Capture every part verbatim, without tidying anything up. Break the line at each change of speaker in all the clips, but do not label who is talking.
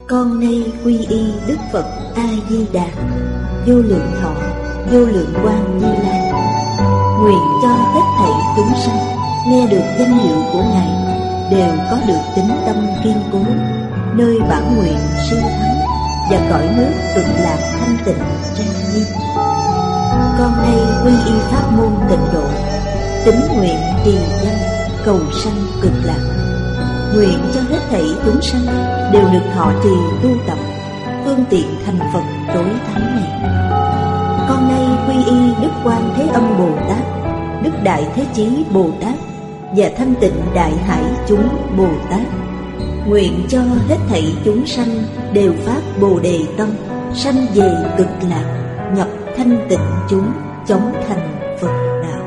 Con nay quy y Đức Phật A Di Đà, vô lượng thọ, vô lượng quang Như Lai. Nguyện cho hết thảy chúng sanh nghe được danh hiệu của Ngài đều có được tín tâm kiên cố, nơi bản nguyện siêu thắng và cõi nước cực lạc thanh tịnh trang nghiêm. Con nay quy y pháp môn tịnh độ, tín nguyện trì danh cầu sanh cực lạc. Nguyện cho hết thảy chúng sanh đều được thọ trì tu tập phương tiện thành Phật tối thắng này. Con nay quy y Đức Quan Thế Âm Bồ Tát, Đức Đại Thế Chí Bồ Tát và Thanh Tịnh Đại Hải chúng Bồ Tát. Nguyện cho hết thảy chúng sanh đều phát Bồ Đề tâm, sanh về cực lạc, nhập thanh tịnh chúng, chóng thành Phật đạo.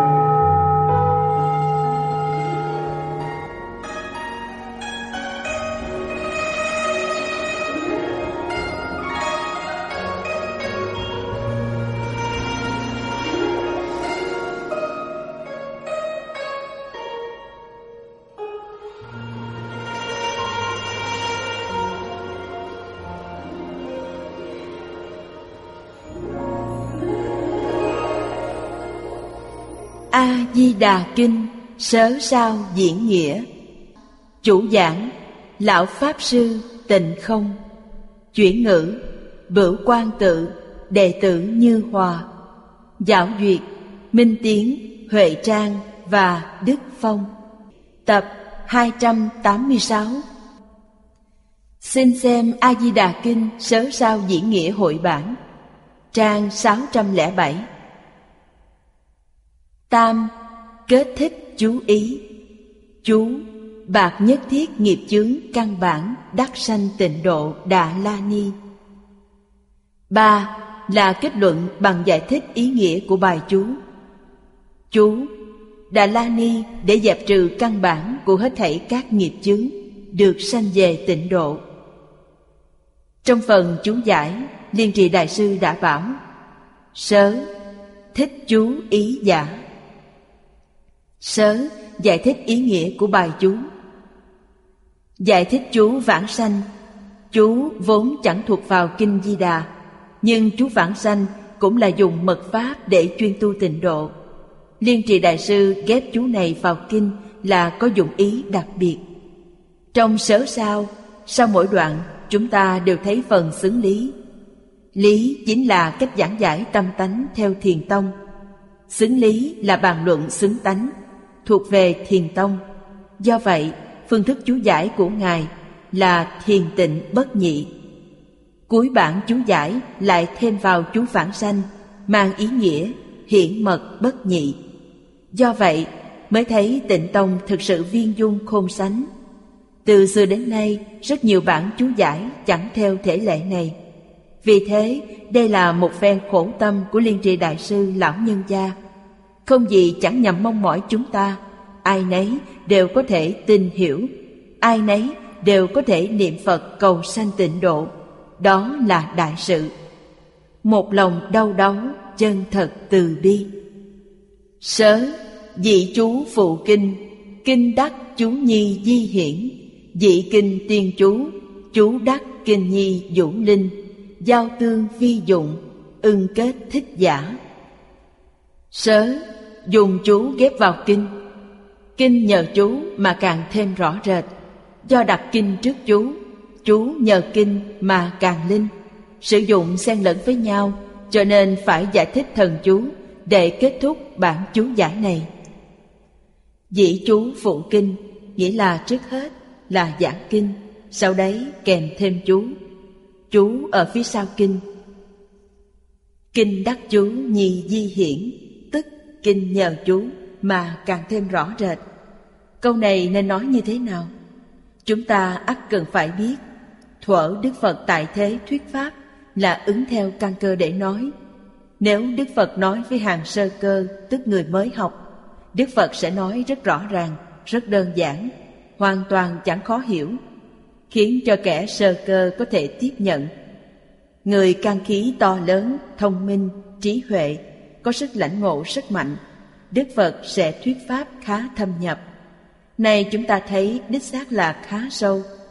A Di Đà Kinh Sớ Sao Diễn Nghĩa. Chủ giảng Lão Pháp Sư Tịnh Không. Chuyển ngữ Bửu Quang Tự, đệ tử Như Hòa. Giảo duyệt Minh Tiến, Huệ Trang và Đức Phong. Tập hai trăm tám mươi sáu. Xin xem A Di Đà Kinh Sớ Sao Diễn Nghĩa hội bản, trang sáu trăm lẻ bảy. Tam, kết thích chú ý. Chú, bạc nhất thiết nghiệp chướng căn bản đắc sanh tịnh độ Đà La Ni. Ba, là kết luận bằng giải thích ý nghĩa của bài chú. Chú, Đà La Ni để dẹp trừ căn bản của hết thảy các nghiệp chướng, được sanh về tịnh độ. Trong phần chú giải, Liên Trì Đại Sư đã bảo: sớ, thích chú ý giả. Sớ, giải thích ý nghĩa của bài chú. Giải thích chú vãng sanh. Chú vốn chẳng thuộc vào Kinh Di Đà, nhưng chú vãng sanh cũng là dùng mật pháp để chuyên tu tịnh độ. Liên Trì Đại Sư ghép chú này vào kinh là có dụng ý đặc biệt. Trong sớ sao, sau mỗi đoạn chúng ta đều thấy phần xứng lý. Lý chính là cách giảng giải tâm tánh theo Thiền tông. Xứng lý là bàn luận xứng tánh, thuộc về Thiền tông. Do vậy, phương thức chú giải của Ngài là thiền tịnh bất nhị. Cuối bản chú giải lại thêm vào chú vãng sanh, mang ý nghĩa hiển mật bất nhị. Do vậy, mới thấy Tịnh tông thực sự viên dung khôn sánh. Từ xưa đến nay, rất nhiều bản chú giải chẳng theo thể lệ này. Vì thế, đây là một phen khổ tâm của Liên Trì Đại Sư lão nhân gia. Không gì chẳng nhằm mong mỏi chúng ta, ai nấy đều có thể tin hiểu, ai nấy đều có thể niệm Phật cầu sanh tịnh độ. Đó là đại sự. Một lòng đau đáu, chân thật từ bi. Sớ, dị chú phụ kinh, kinh đắc chú nhi di hiển. Dị kinh tiên chú, chú đắc kinh nhi vũ linh. Giao tương phi dụng, ưng kết thích giả. Sớ, dùng chú ghép vào kinh. Kinh nhờ chú mà càng thêm rõ rệt. Do đặt kinh trước chú, chú nhờ kinh mà càng linh. Sử dụng xen lẫn với nhau, cho nên phải giải thích thần chú để kết thúc bản chú giải này. Dĩ chú phụ kinh nghĩa là trước hết là giảng kinh, sau đấy kèm thêm chú. Chú ở phía sau kinh. Kinh đắc chú nhi di hiển, tức kinh nhờ chú mà càng thêm rõ rệt. Câu này nên nói như thế nào? Chúng ta ắt cần phải biết. Thuở Đức Phật tại thế thuyết pháp là ứng theo căn cơ để nói. Nếu Đức Phật nói với hàng sơ cơ, tức người mới học, Đức Phật sẽ nói rất rõ ràng, rất đơn giản, hoàn toàn chẳng khó hiểu, khiến cho kẻ sơ cơ có thể tiếp nhận. Người căn khí to lớn, thông minh, trí huệ, có sức lãnh ngộ rất mạnh, Đức Phật sẽ thuyết pháp khá thâm nhập. Này chúng ta thấy đích xác là khá sâu.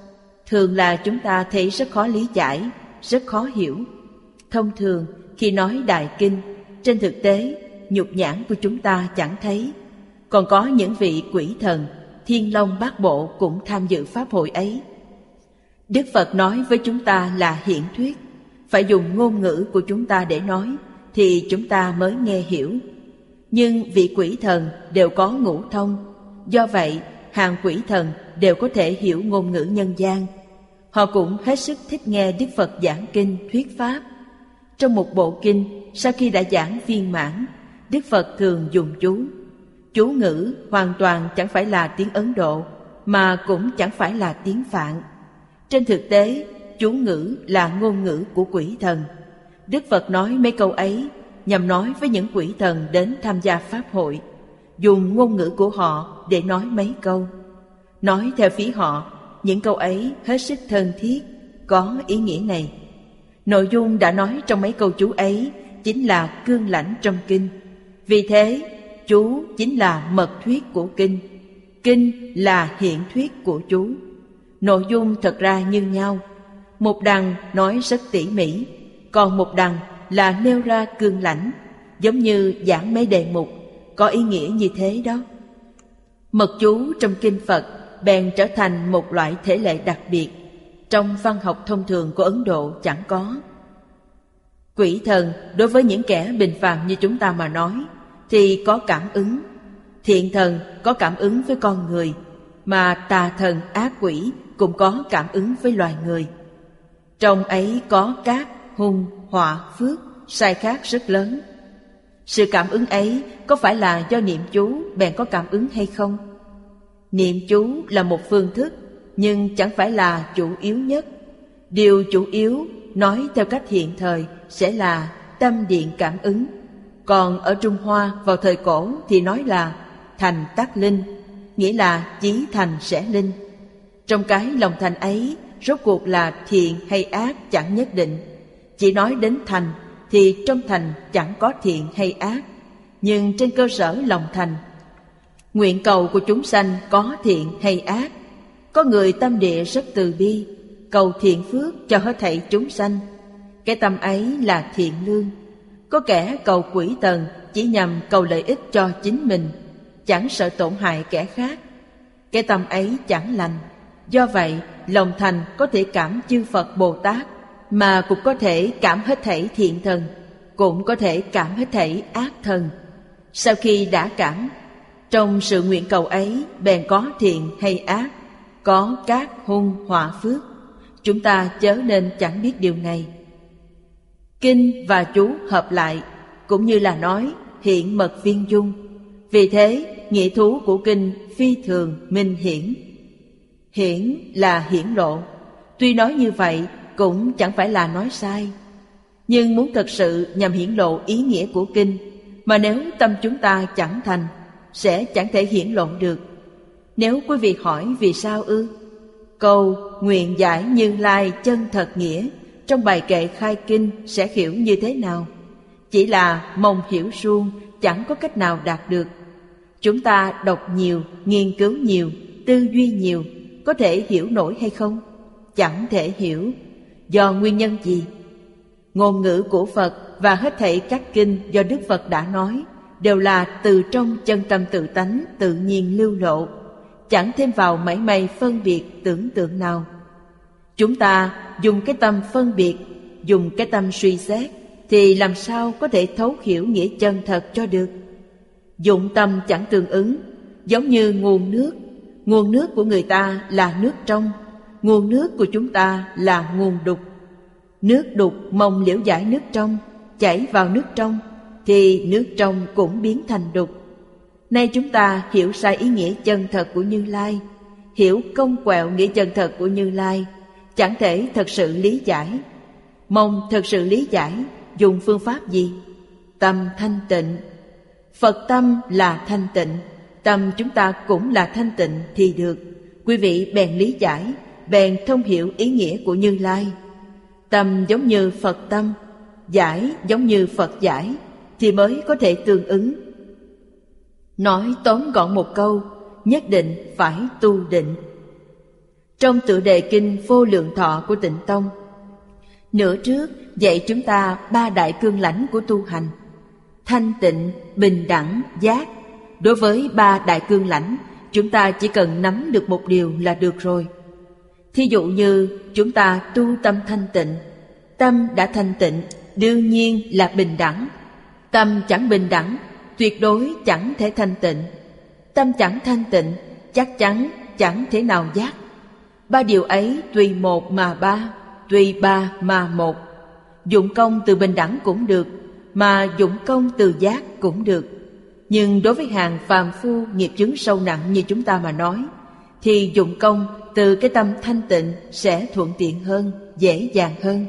thường là chúng ta thấy rất khó lý giải, rất khó hiểu. Thông thường khi nói đại kinh, trên thực tế nhục nhãn của chúng ta chẳng thấy. Còn có những vị quỷ thần, thiên long bát bộ cũng tham dự pháp hội ấy. Đức Phật nói với chúng ta là hiển thuyết, phải dùng ngôn ngữ của chúng ta để nói thì chúng ta mới nghe hiểu. Nhưng vị quỷ thần đều có ngũ thông, do vậy hàng quỷ thần đều có thể hiểu ngôn ngữ nhân gian. Họ cũng hết sức thích nghe Đức Phật giảng kinh thuyết pháp. Trong một bộ kinh, sau khi đã giảng viên mãn, Đức Phật thường dùng chú. Chú ngữ hoàn toàn chẳng phải là tiếng Ấn Độ, mà cũng chẳng phải là tiếng Phạn. Trên thực tế, chú ngữ là ngôn ngữ của quỷ thần. Đức Phật nói mấy câu ấy nhằm nói với những quỷ thần đến tham gia pháp hội, dùng ngôn ngữ của họ để nói mấy câu. Nói theo phía họ, những câu ấy hết sức thân thiết, có ý nghĩa này. Nội dung đã nói trong mấy câu chú ấy chính là cương lãnh trong kinh. Vì thế, chú chính là mật thuyết của kinh. Kinh là hiện thuyết của chú. Nội dung thật ra như nhau. Một đằng nói rất tỉ mỉ, còn một đằng là nêu ra cương lãnh, giống như giảng mấy đề mục, có ý nghĩa như thế đó. Mật chú trong kinh Phật bèn trở thành một loại thể lệ đặc biệt, trong văn học thông thường của Ấn Độ chẳng có. Quỷ thần đối với những kẻ bình phàm như chúng ta mà nói thì có cảm ứng. Thiện thần có cảm ứng với con người, mà tà thần ác quỷ cũng có cảm ứng với loài người. Trong ấy có cát, hung, họa, phước, sai khác rất lớn. Sự cảm ứng ấy có phải là do niệm chú bèn có cảm ứng hay không? Niệm chú là một phương thức, nhưng chẳng phải là chủ yếu nhất. Điều chủ yếu, nói theo cách hiện thời, sẽ là tâm điện cảm ứng. Còn ở Trung Hoa vào thời cổ thì nói là thành tác linh, nghĩa là chí thành sẽ linh. Trong cái lòng thành ấy, rốt cuộc là thiện hay ác chẳng nhất định. Chỉ nói đến thành thì trong thành chẳng có thiện hay ác, nhưng trên cơ sở lòng thành, nguyện cầu của chúng sanh có thiện hay ác. Có người tâm địa rất từ bi, cầu thiện phước cho hết thảy chúng sanh, cái tâm ấy là thiện lương. Có kẻ cầu quỷ thần chỉ nhằm cầu lợi ích cho chính mình, chẳng sợ tổn hại kẻ khác, cái tâm ấy chẳng lành. Do vậy, lòng thành có thể cảm chư Phật Bồ Tát, mà cũng có thể cảm hết thảy thiện thần, cũng có thể cảm hết thảy ác thần. Sau khi đã cảm, trong sự nguyện cầu ấy bèn có thiện hay ác, có cát hung họa phước. Chúng ta chớ nên chẳng biết điều này. Kinh và chú hợp lại, cũng như là nói hiện mật viên dung. Vì thế, nghĩa thú của kinh phi thường minh hiển. Hiển là hiển lộ. Tuy nói như vậy cũng chẳng phải là nói sai, nhưng muốn thật sự nhằm hiển lộ ý nghĩa của kinh, mà nếu tâm chúng ta chẳng thành, sẽ chẳng thể hiển lộ được. Nếu quý vị hỏi vì sao ư? Câu nguyện giải Như Lai chân thật nghĩa trong bài kệ khai kinh sẽ hiểu như thế nào? Chỉ là mong hiểu suông, chẳng có cách nào đạt được. Chúng ta đọc nhiều, nghiên cứu nhiều, tư duy nhiều, có thể hiểu nổi hay không? Chẳng thể hiểu. Do nguyên nhân gì? Ngôn ngữ của Phật và hết thảy các kinh do Đức Phật đã nói đều là từ trong chân tâm tự tánh tự nhiên lưu lộ, chẳng thêm vào mảy may phân biệt tưởng tượng nào. Chúng ta dùng cái tâm phân biệt, dùng cái tâm suy xét, thì làm sao có thể thấu hiểu nghĩa chân thật cho được? Dụng tâm chẳng tương ứng, giống như nguồn nước. Nguồn nước của người ta là nước trong, nguồn nước của chúng ta là nguồn đục. Nước đục mong liễu giải nước trong, chảy vào nước trong, thì nước trong cũng biến thành đục. Nay chúng ta hiểu sai ý nghĩa chân thật của Như Lai, hiểu cong quẹo nghĩa chân thật của Như Lai, chẳng thể thật sự lý giải. Mong thật sự lý giải, dùng phương pháp gì? Tâm thanh tịnh. Phật tâm là thanh tịnh, tâm chúng ta cũng là thanh tịnh thì được. Quý vị bèn lý giải, bèn thông hiểu ý nghĩa của Như Lai. Tâm giống như Phật tâm, giải giống như Phật giải, thì mới có thể tương ứng. Nói tóm gọn một câu, nhất định phải tu định. Trong tựa đề kinh Vô Lượng Thọ của Tịnh Tông, nửa trước dạy chúng ta ba đại cương lãnh của tu hành: thanh tịnh, bình đẳng, giác. Đối với ba đại cương lãnh, chúng ta chỉ cần nắm được một điều là được rồi. Thí dụ như chúng ta tu tâm thanh tịnh, tâm đã thanh tịnh, đương nhiên là bình đẳng. Tâm chẳng bình đẳng, tuyệt đối chẳng thể thanh tịnh. Tâm chẳng thanh tịnh, chắc chắn chẳng thể nào giác. Ba điều ấy tùy một mà ba, tùy ba mà một. Dụng công từ bình đẳng cũng được, mà dụng công từ giác cũng được. Nhưng đối với hàng phàm phu nghiệp chướng sâu nặng như chúng ta mà nói, thì dụng công từ cái tâm thanh tịnh sẽ thuận tiện hơn, dễ dàng hơn.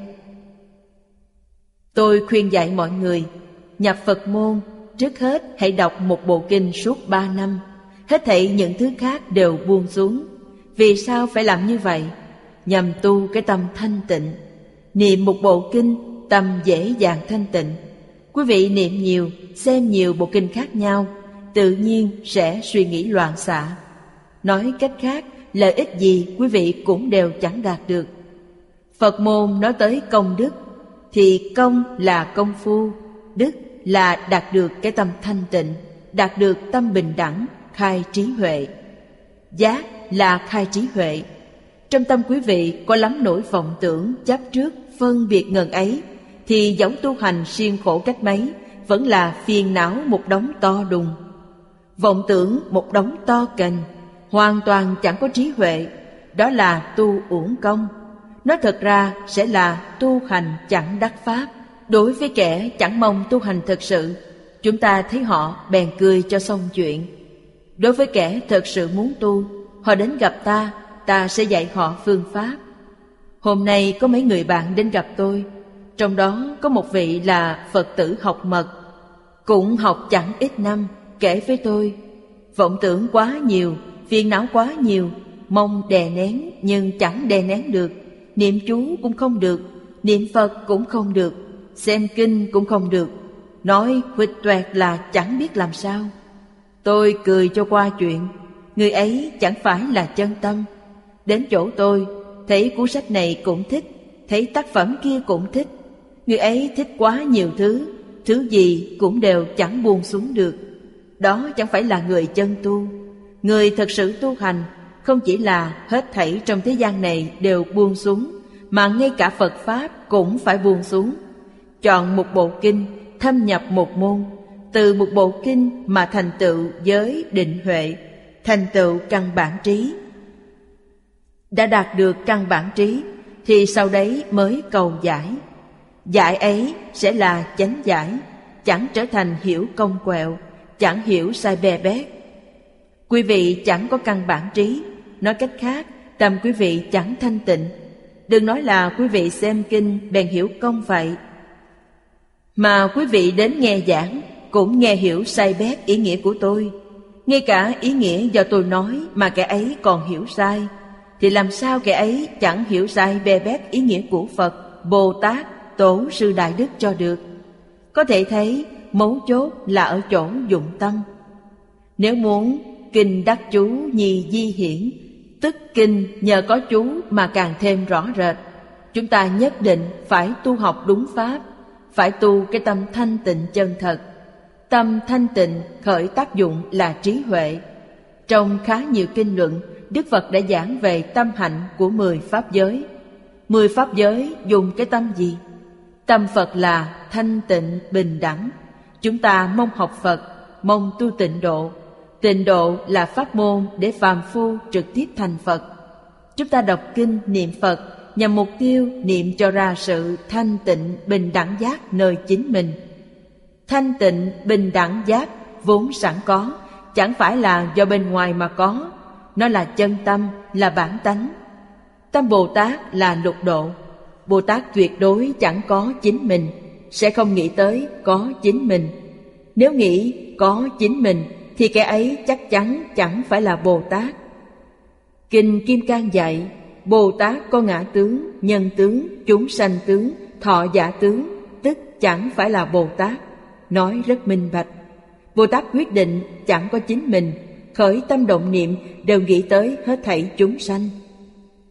Tôi khuyên dạy mọi người, nhập Phật môn, trước hết hãy đọc một bộ kinh suốt ba năm. Hết thảy những thứ khác đều buông xuống. Vì sao phải làm như vậy? Nhằm tu cái tâm thanh tịnh. Niệm một bộ kinh, tâm dễ dàng thanh tịnh. Quý vị niệm nhiều, xem nhiều bộ kinh khác nhau, tự nhiên sẽ suy nghĩ loạn xạ. Nói cách khác, lợi ích gì quý vị cũng đều chẳng đạt được. Phật môn nói tới công đức, thì công là công phu, đức là đạt được cái tâm thanh tịnh, đạt được tâm bình đẳng, khai trí huệ. Giác là khai trí huệ. Trong tâm quý vị có lắm nỗi vọng tưởng, chấp trước, phân biệt ngần ấy, thì dẫu tu hành siêng khổ cách mấy, vẫn là phiền não một đống to đùng. Vọng tưởng một đống to cành, hoàn toàn chẳng có trí huệ, đó là tu uổng công. Nói thật ra sẽ là tu hành chẳng đắc pháp. Đối với kẻ chẳng mong tu hành thật sự, chúng ta thấy họ bèn cười cho xong chuyện. Đối với kẻ thật sự muốn tu, họ đến gặp ta, ta sẽ dạy họ phương pháp. Hôm nay có mấy người bạn đến gặp tôi, trong đó có một vị là Phật tử học mật, cũng học chẳng ít năm, kể với tôi: vọng tưởng quá nhiều, phiền não quá nhiều, mong đè nén nhưng chẳng đè nén được, niệm chú cũng không được, niệm Phật cũng không được, xem kinh cũng không được, nói huỵch toẹt là chẳng biết làm sao. Tôi cười cho qua chuyện, người ấy chẳng phải là chân tâm. Đến chỗ tôi, thấy cuốn sách này cũng thích, thấy tác phẩm kia cũng thích. Người ấy thích quá nhiều thứ, thứ gì cũng đều chẳng buông xuống được. Đó chẳng phải là người chân tu. Người thật sự tu hành không chỉ là hết thảy trong thế gian này đều buông xuống, mà ngay cả Phật Pháp cũng phải buông xuống. Chọn một bộ kinh, thâm nhập một môn, từ một bộ kinh mà thành tựu giới định huệ, thành tựu căn bản trí. Đã đạt được căn bản trí thì sau đấy mới cầu giải. Giải ấy sẽ là chánh giải, chẳng trở thành hiểu cong quẹo, chẳng hiểu sai bè bét. Quý vị chẳng có căn bản trí, nói cách khác, tâm quý vị chẳng thanh tịnh. Đừng nói là quý vị xem kinh bèn hiểu công vậy, mà quý vị đến nghe giảng cũng nghe hiểu sai bét ý nghĩa của tôi. Ngay cả ý nghĩa do tôi nói mà kẻ ấy còn hiểu sai, thì làm sao kẻ ấy chẳng hiểu sai bè bét ý nghĩa của Phật, Bồ Tát, Tổ sư Đại Đức cho được. Có thể thấy mấu chốt là ở chỗ dụng tâm. Nếu muốn kinh đắc chú nhi di hiển, tức kinh nhờ có chú mà càng thêm rõ rệt. Chúng ta nhất định phải tu học đúng pháp, phải tu cái tâm thanh tịnh chân thật. Tâm thanh tịnh khởi tác dụng là trí huệ. Trong khá nhiều kinh luận, Đức Phật đã giảng về tâm hạnh của mười pháp giới. Mười pháp giới dùng cái tâm gì? Tâm Phật là thanh tịnh bình đẳng. Chúng ta mong học Phật, mong tu tịnh độ. Tịnh độ là pháp môn để phàm phu trực tiếp thành Phật. Chúng ta đọc kinh niệm Phật nhằm mục tiêu niệm cho ra sự thanh tịnh bình đẳng giác nơi chính mình. Thanh tịnh bình đẳng giác vốn sẵn có, chẳng phải là do bên ngoài mà có. Nó là chân tâm, là bản tánh. Tâm Bồ Tát là lục độ. Bồ Tát tuyệt đối chẳng có chính mình, sẽ không nghĩ tới có chính mình. Nếu nghĩ có chính mình thì kẻ ấy chắc chắn chẳng phải là Bồ Tát. Kinh Kim Cang dạy, Bồ Tát có ngã tướng, nhân tướng, chúng sanh tướng, thọ giả tướng, tức chẳng phải là Bồ Tát. Nói rất minh bạch. Bồ Tát quyết định chẳng có chính mình, khởi tâm động niệm đều nghĩ tới hết thảy chúng sanh.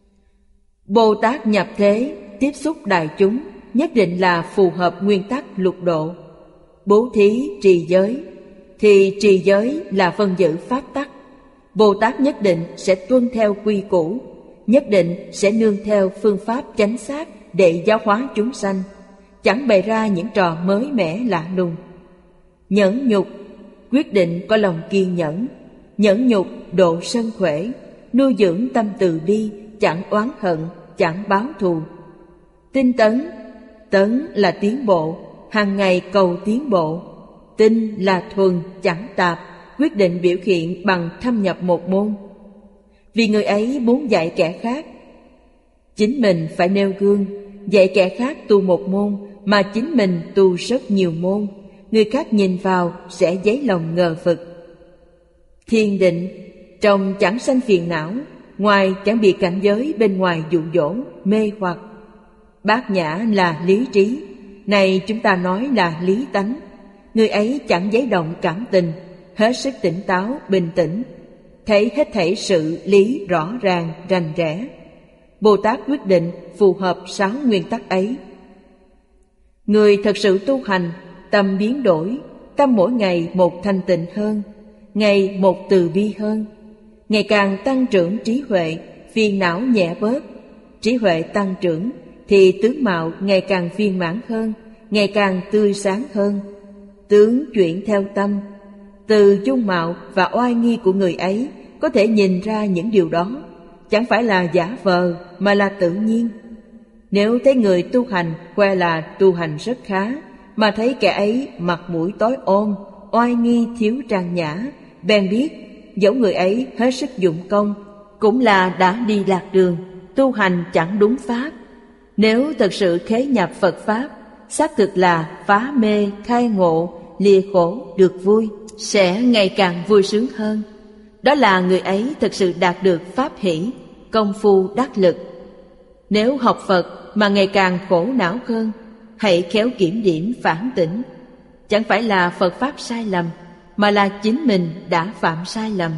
Bồ Tát nhập thế, tiếp xúc đại chúng, nhất định là phù hợp nguyên tắc lục độ. Bố thí, trì giới, thì trì giới là vân giữ pháp tắc. Bồ Tát nhất định sẽ tuân theo quy củ, nhất định sẽ nương theo phương pháp chánh xác để giáo hóa chúng sanh, chẳng bày ra những trò mới mẻ lạ lùng. Nhẫn nhục, quyết định có lòng kiên nhẫn. Nhẫn nhục độ sân khỏe, nuôi dưỡng tâm từ bi, chẳng oán hận, chẳng báo thù. Tinh tấn, tấn là tiến bộ, hàng ngày cầu tiến bộ. Tinh là thuần, chẳng tạp, quyết định biểu hiện bằng thâm nhập một môn. Vì người ấy muốn dạy kẻ khác, chính mình phải nêu gương. Dạy kẻ khác tu một môn mà chính mình tu rất nhiều môn, người khác nhìn vào sẽ dấy lòng ngờ vực. Thiền định, trong chẳng sanh phiền não, ngoài chẳng bị cảnh giới bên ngoài dụ dỗ, mê hoặc. Bát nhã là lý trí, này chúng ta nói là lý tánh. Người ấy chẳng dấy động cảm tình, hết sức tỉnh táo, bình tĩnh, thấy hết thảy sự lý rõ ràng, rành rẽ. Bồ Tát quyết định phù hợp sáu nguyên tắc ấy. Người thật sự tu hành, tâm biến đổi, tâm mỗi ngày một thanh tịnh hơn, ngày một từ bi hơn, ngày càng tăng trưởng trí huệ, phiền não nhẹ bớt. Trí huệ tăng trưởng thì tướng mạo ngày càng viên mãn hơn, ngày càng tươi sáng hơn. Tướng chuyển theo tâm, từ dung mạo và oai nghi của người ấy có thể nhìn ra những điều đó, chẳng phải là giả vờ mà là tự nhiên. Nếu thấy người tu hành khoe là tu hành rất khá, mà thấy kẻ ấy mặt mũi tối ôm, oai nghi thiếu trang nhã, bèn biết dẫu người ấy hết sức dụng công, cũng là đã đi lạc đường, tu hành chẳng đúng pháp. Nếu thật sự khế nhập Phật Pháp, xác thực là phá mê, khai ngộ, lìa khổ, được vui, sẽ ngày càng vui sướng hơn. Đó là người ấy thật sự đạt được pháp hỷ, công phu đắc lực. Nếu học Phật mà ngày càng khổ não hơn, hãy khéo kiểm điểm phản tỉnh. Chẳng phải là Phật Pháp sai lầm, mà là chính mình đã phạm sai lầm.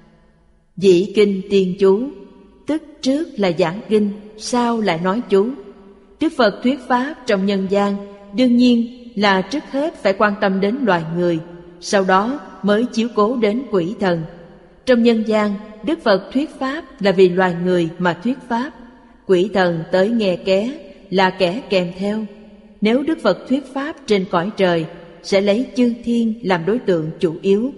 Dĩ kinh tiên chú, tức trước là giảng kinh, sau lại nói chú. Đức Phật thuyết Pháp trong nhân gian, đương nhiên là trước hết phải quan tâm đến loài người, sau đó mới chiếu cố đến quỷ thần. Trong nhân gian, Đức Phật thuyết Pháp là vì loài người mà thuyết Pháp. Quỷ thần tới nghe ké là kẻ kèm theo. Nếu Đức Phật thuyết Pháp trên cõi trời, sẽ lấy chư thiên làm đối tượng chủ yếu.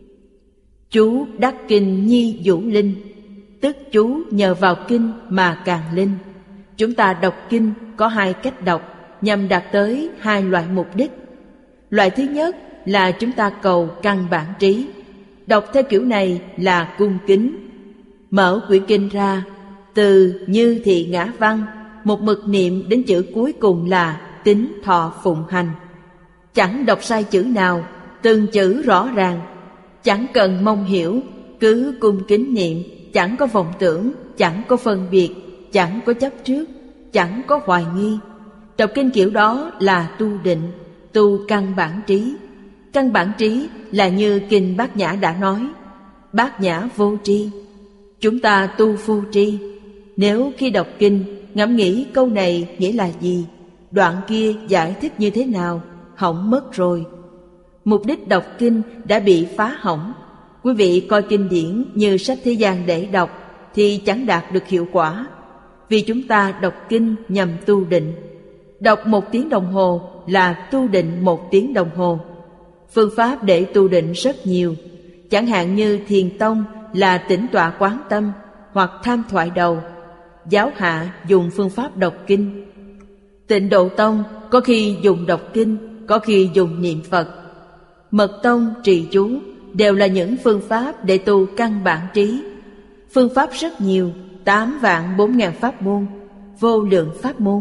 Chú đắc kinh nhi vũ linh, tức chú nhờ vào kinh mà càng linh. Chúng ta đọc kinh có hai cách đọc nhằm đạt tới hai loại mục đích. Loại thứ nhất là chúng ta cầu căn bản trí. Đọc theo kiểu này là cung kính. Mở quyển kinh ra, từ như thị ngã văn, một mực niệm đến chữ cuối cùng là tín thọ phụng hành. Chẳng đọc sai chữ nào, từng chữ rõ ràng. Chẳng cần mong hiểu, cứ cung kính niệm, chẳng có vọng tưởng, chẳng có phân biệt, chẳng có chấp trước, chẳng có hoài nghi. Đọc kinh kiểu đó là tu định, tu căn bản trí. Căn bản trí là như kinh Bát Nhã đã nói, Bát Nhã vô tri. Chúng ta tu vô tri. Nếu khi đọc kinh ngẫm nghĩ câu này nghĩa là gì, đoạn kia giải thích như thế nào, hỏng mất rồi. Mục đích đọc kinh đã bị phá hỏng. Quý vị coi kinh điển như sách thế gian để đọc thì chẳng đạt được hiệu quả. Vì chúng ta đọc kinh nhằm tu định. Đọc một tiếng đồng hồ là tu định một tiếng đồng hồ. Phương pháp để tu định rất nhiều. Chẳng hạn như thiền tông là tĩnh tọa quán tâm hoặc tham thoại đầu. Giáo hạ dùng phương pháp đọc kinh. Tịnh Độ tông có khi dùng đọc kinh, có khi dùng niệm Phật. Mật tông trì chú đều là những phương pháp để tu căn bản trí. Phương pháp rất nhiều, tám vạn bốn ngàn pháp môn, vô lượng pháp môn.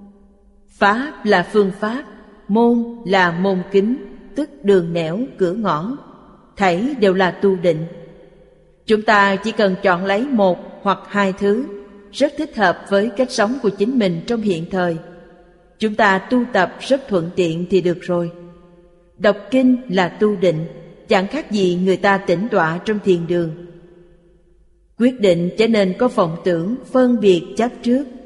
Pháp là phương pháp, môn là môn kính, tức đường nẻo, cửa ngõ. Thảy đều là tu định. Chúng ta chỉ cần chọn lấy một hoặc hai thứ, rất thích hợp với cách sống của chính mình trong hiện thời. Chúng ta tu tập rất thuận tiện thì được rồi. Đọc kinh là tu định, chẳng khác gì người ta tĩnh tọa trong thiền đường. Quyết định trở nên có vọng tưởng, phân biệt, chấp trước,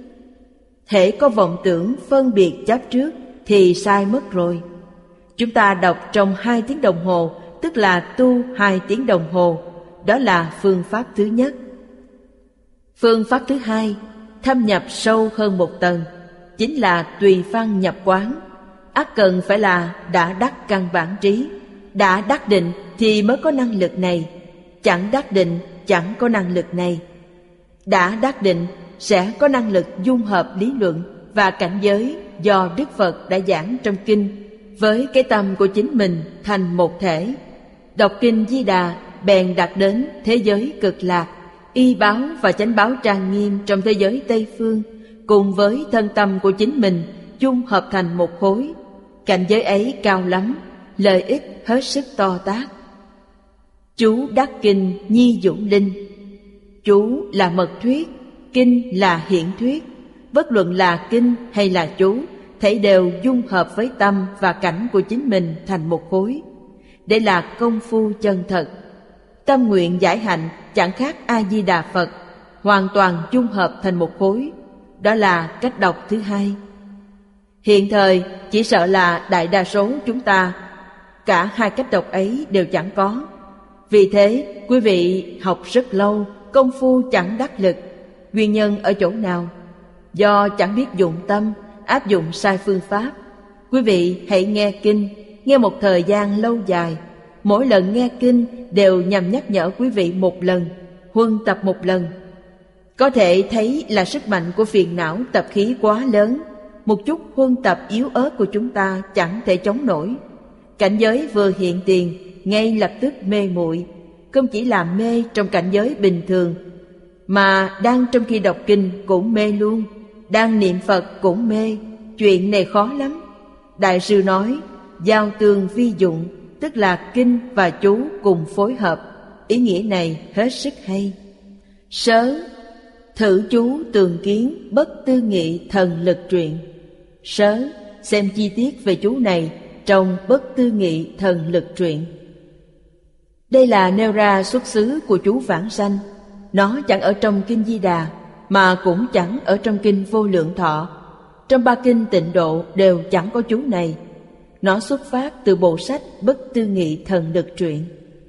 hễ có vọng tưởng phân biệt chấp trước thì sai mất rồi. Chúng ta đọc trong hai tiếng đồng hồ, tức là tu hai tiếng đồng hồ. Đó là phương pháp thứ nhất. Phương pháp thứ hai, thâm nhập sâu hơn một tầng, chính là tùy văn nhập quán. Ắt cần phải là đã đắc căn bản trí. Đã đắc định thì mới có năng lực này, chẳng đắc định chẳng có năng lực này. Đã đắc định sẽ có năng lực dung hợp lý luận và cảnh giới do Đức Phật đã giảng trong kinh với cái tâm của chính mình thành một thể. Đọc kinh Di Đà bèn đạt đến thế giới cực lạc, y báo và chánh báo trang nghiêm trong thế giới Tây Phương, cùng với thân tâm của chính mình dung hợp thành một khối. Cảnh giới ấy cao lắm, lợi ích hết sức to tát. Chú đắc kinh nhi dũng linh. Chú là mật thuyết, kinh là hiện thuyết. Bất luận là kinh hay là chú, thảy đều dung hợp với tâm và cảnh của chính mình thành một khối. Đây là công phu chân thật. Tâm nguyện giải hạnh chẳng khác A-di-đà Phật, hoàn toàn dung hợp thành một khối. Đó là cách đọc thứ hai. Hiện thời chỉ sợ là đại đa số chúng ta cả hai cách đọc ấy đều chẳng có. Vì thế quý vị học rất lâu, công phu chẳng đắc lực. Nguyên nhân ở chỗ nào? Do chẳng biết dụng tâm, áp dụng sai phương pháp. Quý vị hãy nghe kinh, nghe một thời gian lâu dài. Mỗi lần nghe kinh đều nhằm nhắc nhở quý vị một lần, huân tập một lần. Có thể thấy là sức mạnh của phiền não tập khí quá lớn. Một chút huân tập yếu ớt của chúng ta chẳng thể chống nổi. Cảnh giới vừa hiện tiền, ngay lập tức mê muội. Không chỉ là mê trong cảnh giới bình thường, mà đang trong khi đọc kinh cũng mê luôn, đang niệm Phật cũng mê. Chuyện này khó lắm. Đại sư nói giao tương vi dụng, tức là kinh và chú cùng phối hợp. Ý nghĩa này hết sức hay. Sớ, thử chú tường kiến bất tư nghị thần lực truyện. Sớ, xem chi tiết về chú này trong bất tư nghị thần lực truyện. Đây là nêu ra xuất xứ của chú vãng sanh. Nó chẳng ở trong kinh Di Đà, mà cũng chẳng ở trong kinh Vô Lượng Thọ. Trong ba kinh Tịnh Độ đều chẳng có chú này. Nó xuất phát từ bộ sách Bất Tư Nghị Thần Lực Truyện.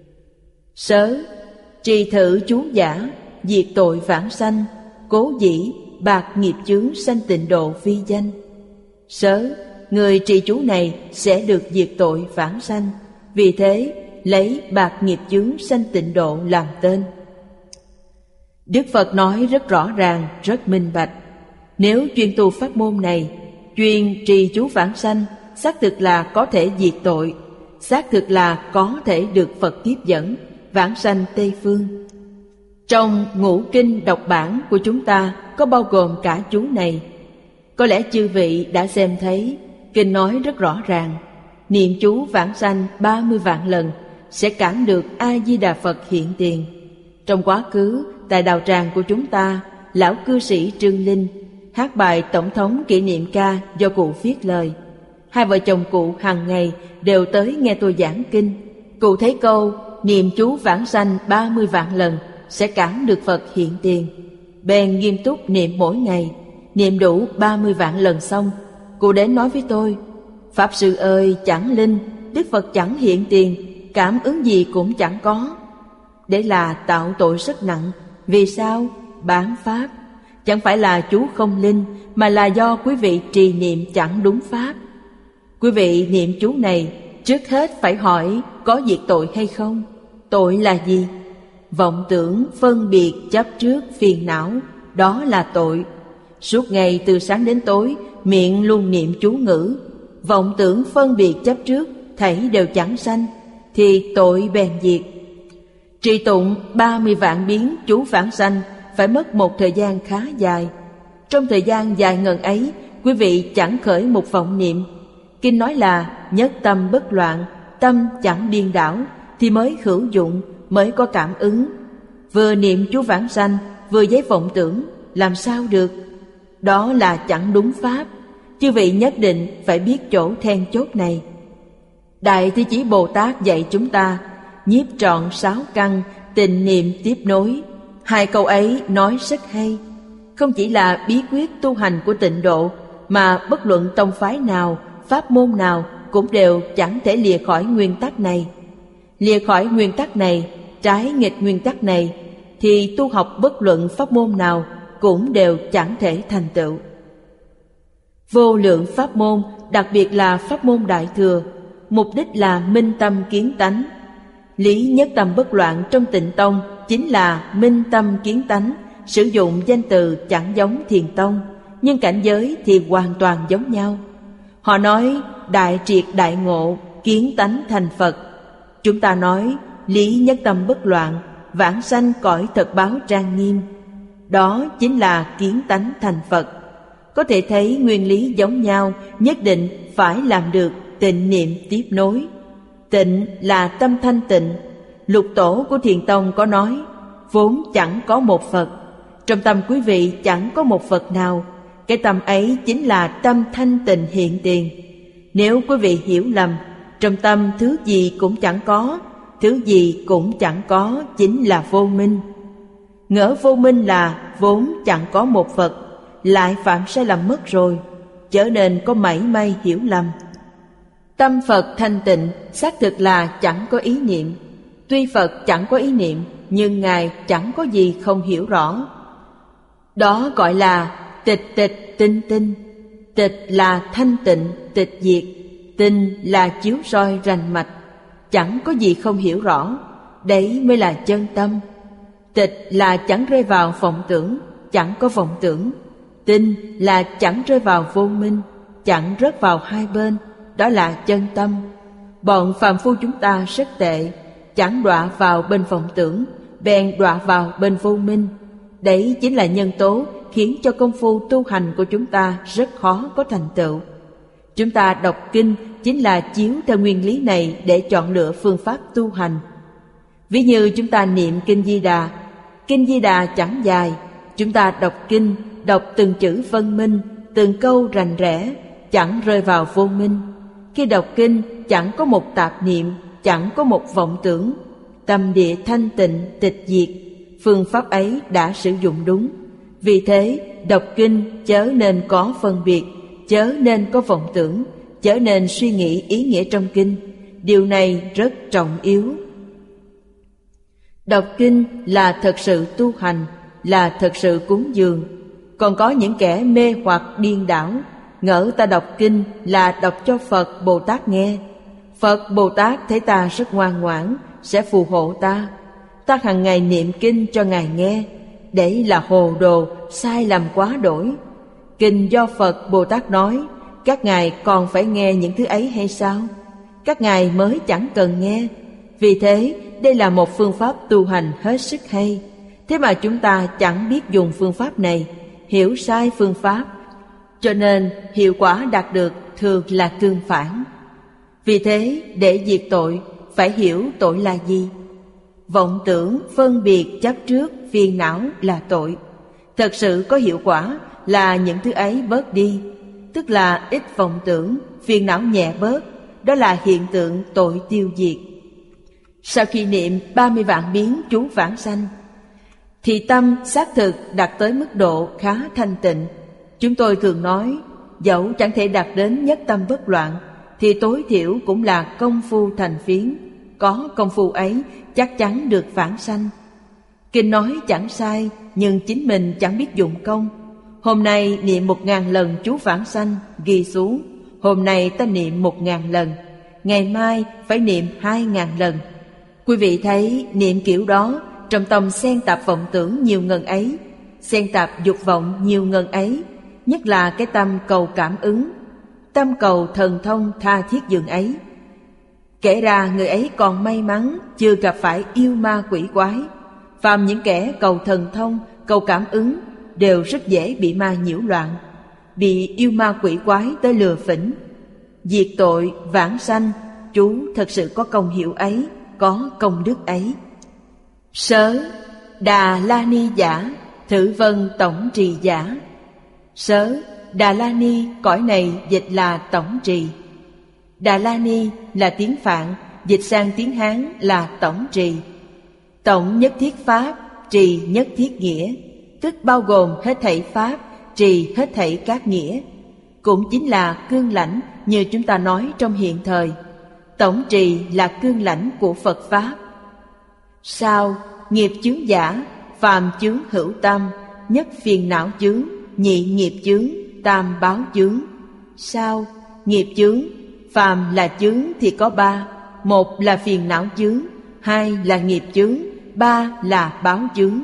Sớ, trì thử chú giả, diệt tội vãng sanh, cố dĩ bạc nghiệp chướng sanh tịnh độ vi danh. Sớ, người trì chú này sẽ được diệt tội vãng sanh. Vì thế lấy bạc nghiệp chướng sanh tịnh độ làm tên. Đức Phật nói rất rõ ràng, rất minh bạch. Nếu chuyên tu pháp môn này, chuyên trì chú vãng sanh, xác thực là có thể diệt tội, xác thực là có thể được Phật tiếp dẫn, vãng sanh Tây Phương. Trong ngũ kinh độc bản của chúng ta có bao gồm cả chú này. Có lẽ chư vị đã xem thấy, kinh nói rất rõ ràng, niệm chú vãng sanh ba mươi vạn lần sẽ cảm được A-di-đà Phật hiện tiền. Trong quá khứ, tại đạo tràng của chúng ta, lão cư sĩ Trương Linh hát bài tổng thống kỷ niệm ca do cụ viết lời. Hai vợ chồng cụ hàng ngày đều tới nghe tôi giảng kinh. Cụ thấy câu niệm chú vãng sanh ba mươi vạn lần sẽ cảm được Phật hiện tiền, bèn nghiêm túc niệm mỗi ngày. Niệm đủ ba mươi vạn lần xong, cụ đến nói với tôi: Pháp sư ơi, chẳng linh, Đức Phật chẳng hiện tiền, cảm ứng gì cũng chẳng có. Để là tạo tội rất nặng. Vì sao? Bán pháp. Chẳng phải là chú không linh, mà là do quý vị trì niệm chẳng đúng pháp. Quý vị niệm chú này, trước hết phải hỏi có diệt tội hay không. Tội là gì? Vọng tưởng, phân biệt, chấp trước, phiền não, đó là tội. Suốt ngày từ sáng đến tối, miệng luôn niệm chú ngữ, vọng tưởng, phân biệt, chấp trước, thảy đều chẳng sanh, thì tội bèn diệt. Trì tụng ba mươi vạn biến chú vãng sanh phải mất một thời gian khá dài. Trong thời gian dài ngần ấy, quý vị chẳng khởi một vọng niệm. Kinh nói là nhất tâm bất loạn, tâm chẳng điên đảo, thì mới hữu dụng, mới có cảm ứng. Vừa niệm chú vãng sanh, vừa giấy vọng tưởng, làm sao được? Đó là chẳng đúng pháp. Chư vị nhất định phải biết chỗ then chốt này. Đại Thế Chí Bồ Tát dạy chúng ta nhiếp trọn sáu căn, tịnh niệm tiếp nối. Hai câu ấy nói rất hay. không chỉ là bí quyết tu hành của tịnh độ, mà bất luận tông phái nào, pháp môn nào cũng đều chẳng thể lìa khỏi nguyên tắc này. Lìa khỏi nguyên tắc này, trái nghịch nguyên tắc này, thì tu học bất luận pháp môn nào cũng đều chẳng thể thành tựu. Vô lượng pháp môn, đặc biệt là pháp môn Đại Thừa, mục đích là minh tâm kiến tánh. Lý nhất tâm bất loạn trong Tịnh Tông chính là minh tâm kiến tánh, sử dụng danh từ chẳng giống Thiền Tông, nhưng cảnh giới thì hoàn toàn giống nhau. Họ nói đại triệt đại ngộ, kiến tánh thành Phật. Chúng ta nói lý nhất tâm bất loạn, vãng sanh cõi thật báo trang nghiêm. Đó chính là kiến tánh thành Phật. Có thể thấy nguyên lý giống nhau, nhất định phải làm được tịnh niệm tiếp nối. Tịnh là tâm thanh tịnh. Lục tổ của Thiền Tông có nói, vốn chẳng có một Phật. Trong tâm quý vị chẳng có một Phật nào. Cái tâm ấy chính là tâm thanh tịnh hiện tiền. Nếu quý vị hiểu lầm, trong tâm thứ gì cũng chẳng có, thứ gì cũng chẳng có chính là vô minh. Ngỡ vô minh là vốn chẳng có một Phật, lại phạm sai lầm mất rồi, chớ nên có mảy may hiểu lầm. Tâm Phật thanh tịnh xác thực là chẳng có ý niệm. Tuy Phật chẳng có ý niệm, nhưng Ngài chẳng có gì không hiểu rõ. Đó gọi là tịch tịch tinh tinh. Tịch là thanh tịnh, tịch diệt. Tinh là chiếu soi rành mạch, chẳng có gì không hiểu rõ. Đấy mới là chân tâm. Tịch là chẳng rơi vào vọng tưởng, chẳng có vọng tưởng. Tinh là chẳng rơi vào vô minh, chẳng rớt vào hai bên. Đó là chân tâm. Bọn phàm phu chúng ta rất tệ, chẳng đọa vào bên vọng tưởng, bèn đọa vào bên vô minh. Đấy chính là nhân tố khiến cho công phu tu hành của chúng ta rất khó có thành tựu. Chúng ta đọc kinh chính là chiếu theo nguyên lý này để chọn lựa phương pháp tu hành. Ví như chúng ta niệm kinh Di Đà. Kinh Di Đà chẳng dài, chúng ta đọc kinh, đọc từng chữ phân minh, từng câu rành rẽ, chẳng rơi vào vô minh. Khi đọc kinh chẳng có một tạp niệm, chẳng có một vọng tưởng, tâm địa thanh tịnh tịch diệt. Phương pháp ấy đã sử dụng đúng. Vì thế đọc kinh chớ nên có phân biệt, chớ nên có vọng tưởng, chớ nên suy nghĩ ý nghĩa trong kinh. Điều này rất trọng yếu. Đọc kinh là thật sự tu hành, là thật sự cúng dường. Còn có những kẻ mê hoặc điên đảo, ngỡ ta đọc kinh là đọc cho Phật Bồ Tát nghe. Phật Bồ Tát thấy ta rất ngoan ngoãn, sẽ phù hộ ta. Ta hàng ngày niệm kinh cho Ngài nghe. Đấy là hồ đồ, sai lầm quá đổi. Kinh do Phật Bồ Tát nói, các ngài còn phải nghe những thứ ấy hay sao? Các ngài mới chẳng cần nghe. Vì thế, đây là một phương pháp tu hành hết sức hay. Thế mà chúng ta chẳng biết dùng phương pháp này, hiểu sai phương pháp, cho nên hiệu quả đạt được thường là tương phản. Vì thế, để diệt tội, phải hiểu tội là gì. Vọng tưởng, phân biệt, chấp trước, phiền não là tội. Thật sự có hiệu quả là những thứ ấy bớt đi, tức là ít vọng tưởng, phiền não nhẹ bớt. Đó là hiện tượng tội tiêu diệt. Sau khi niệm ba mươi vạn biến chú vãng sanh, thì tâm xác thực đạt tới mức độ khá thanh tịnh. Chúng tôi thường nói, dẫu chẳng thể đạt đến nhất tâm bất loạn, thì tối thiểu cũng là công phu thành phiến. Có công phu ấy chắc chắn được vãng sanh. Kinh nói chẳng sai, nhưng chính mình chẳng biết dụng công. Hôm nay niệm một ngàn lần chú vãng sanh, ghi xuống. Hôm nay ta niệm một ngàn lần, ngày mai phải niệm hai ngàn lần. Quý vị thấy niệm kiểu đó, trong tâm xen tạp vọng tưởng nhiều ngần ấy, xen tạp dục vọng nhiều ngần ấy, nhất là cái tâm cầu cảm ứng, tâm cầu thần thông tha thiết dường ấy. Kể ra người ấy còn may mắn chưa gặp phải yêu ma quỷ quái. Phàm những kẻ cầu thần thông, cầu cảm ứng đều rất dễ bị ma nhiễu loạn, bị yêu ma quỷ quái tới lừa phỉnh. Diệt tội, vãng sanh, chú thật sự có công hiệu ấy, có công đức ấy. Sớ Đà La Ni giả, Thử Vân tổng trì giả. Sớ Đà La Ni cõi này dịch là tổng trì. Đà La Ni là tiếng Phạn, dịch sang tiếng Hán là tổng trì. Tổng nhất thiết pháp, trì nhất thiết nghĩa. tức bao gồm hết thảy pháp, trì hết thảy các nghĩa, cũng chính là cương lãnh như chúng ta nói trong hiện thời. Tổng trì là cương lãnh của Phật Pháp. Sao? Nghiệp chướng giả, phàm chướng hữu tâm, nhất phiền não chướng, nhị nghiệp chướng, tam báo chướng. Sao? Nghiệp chướng, phàm là chướng thì có ba. Một là phiền não chướng, hai là nghiệp chướng, ba là báo chướng.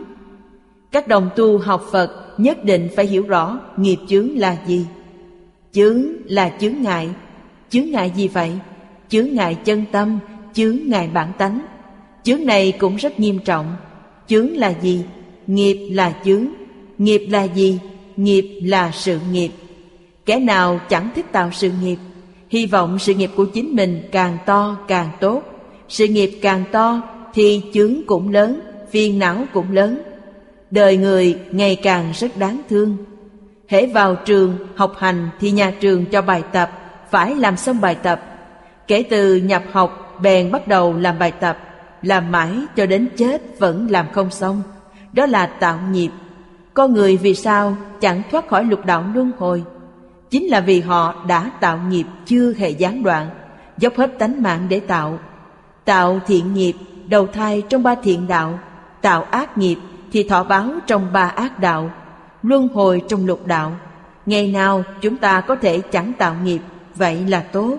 Các đồng tu học Phật nhất định phải hiểu rõ nghiệp chướng là gì. Chướng là chướng ngại. Chướng ngại gì vậy? Chướng ngại chân tâm, chướng ngại bản tánh. Chướng này cũng rất nghiêm trọng. Chướng là gì? Nghiệp là chướng. Nghiệp là gì? Nghiệp là sự nghiệp. Kẻ nào chẳng thích tạo sự nghiệp, hy vọng sự nghiệp của chính mình càng to càng tốt. Sự nghiệp càng to thì chướng cũng lớn, phiền não cũng lớn. Đời người ngày càng rất đáng thương. Hễ vào trường học hành thì nhà trường cho bài tập, phải làm xong bài tập. Kể từ nhập học bèn bắt đầu làm bài tập, làm mãi cho đến chết vẫn làm không xong. Đó là tạo nghiệp. Con người vì sao chẳng thoát khỏi lục đạo luân hồi? Chính là vì họ đã tạo nghiệp chưa hề gián đoạn, dốc hết tánh mạng để tạo. Tạo thiện nghiệp, đầu thai trong ba thiện đạo. Tạo ác nghiệp thì thọ báo trong ba ác đạo, luân hồi trong lục đạo. Ngày nào chúng ta có thể chẳng tạo nghiệp, vậy là tốt.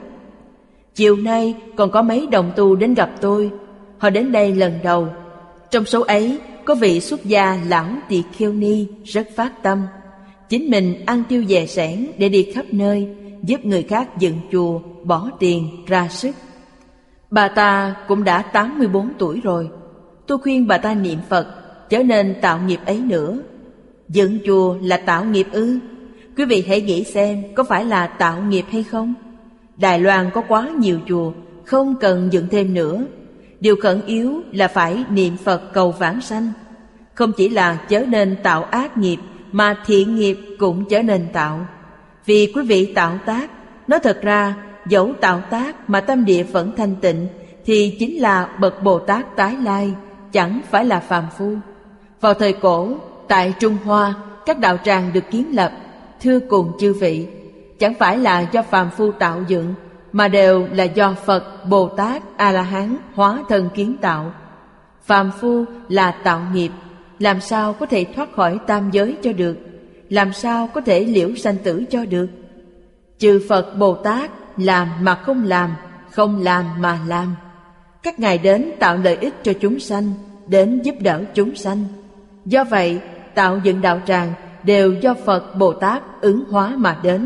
Chiều nay còn có mấy đồng tu đến gặp tôi. Họ đến đây lần đầu. Trong số ấy có vị xuất gia lão Tỳ Kheo Ni rất phát tâm, chính mình ăn tiêu dè sẻn để đi khắp nơi, giúp người khác dựng chùa, bỏ tiền, ra sức. Bà ta cũng đã tám mươi bốn tuổi rồi. Tôi khuyên bà ta niệm Phật, chớ nên tạo nghiệp ấy nữa. Dựng chùa là tạo nghiệp ư? Quý vị hãy nghĩ xem có phải là tạo nghiệp hay không? Đài Loan có quá nhiều chùa, không cần dựng thêm nữa. Điều khẩn yếu là phải niệm Phật cầu vãng sanh. Không chỉ là chớ nên tạo ác nghiệp, mà thiện nghiệp cũng chớ nên tạo. Vì quý vị tạo tác, nói thật ra dẫu tạo tác mà tâm địa vẫn thanh tịnh thì chính là bậc Bồ Tát tái lai, chẳng phải là phàm phu. Vào thời cổ, tại Trung Hoa, các đạo tràng được kiến lập, thưa cùng chư vị, chẳng phải là do phàm phu tạo dựng, mà đều là do Phật, Bồ Tát, A-la-hán, hóa thân kiến tạo. Phàm phu là tạo nghiệp, làm sao có thể thoát khỏi tam giới cho được? Làm sao có thể liễu sanh tử cho được? Trừ Phật, Bồ Tát làm mà không làm, không làm mà làm. Các ngài đến tạo lợi ích cho chúng sanh, đến giúp đỡ chúng sanh. Do vậy, tạo dựng đạo tràng đều do Phật, Bồ Tát ứng hóa mà đến.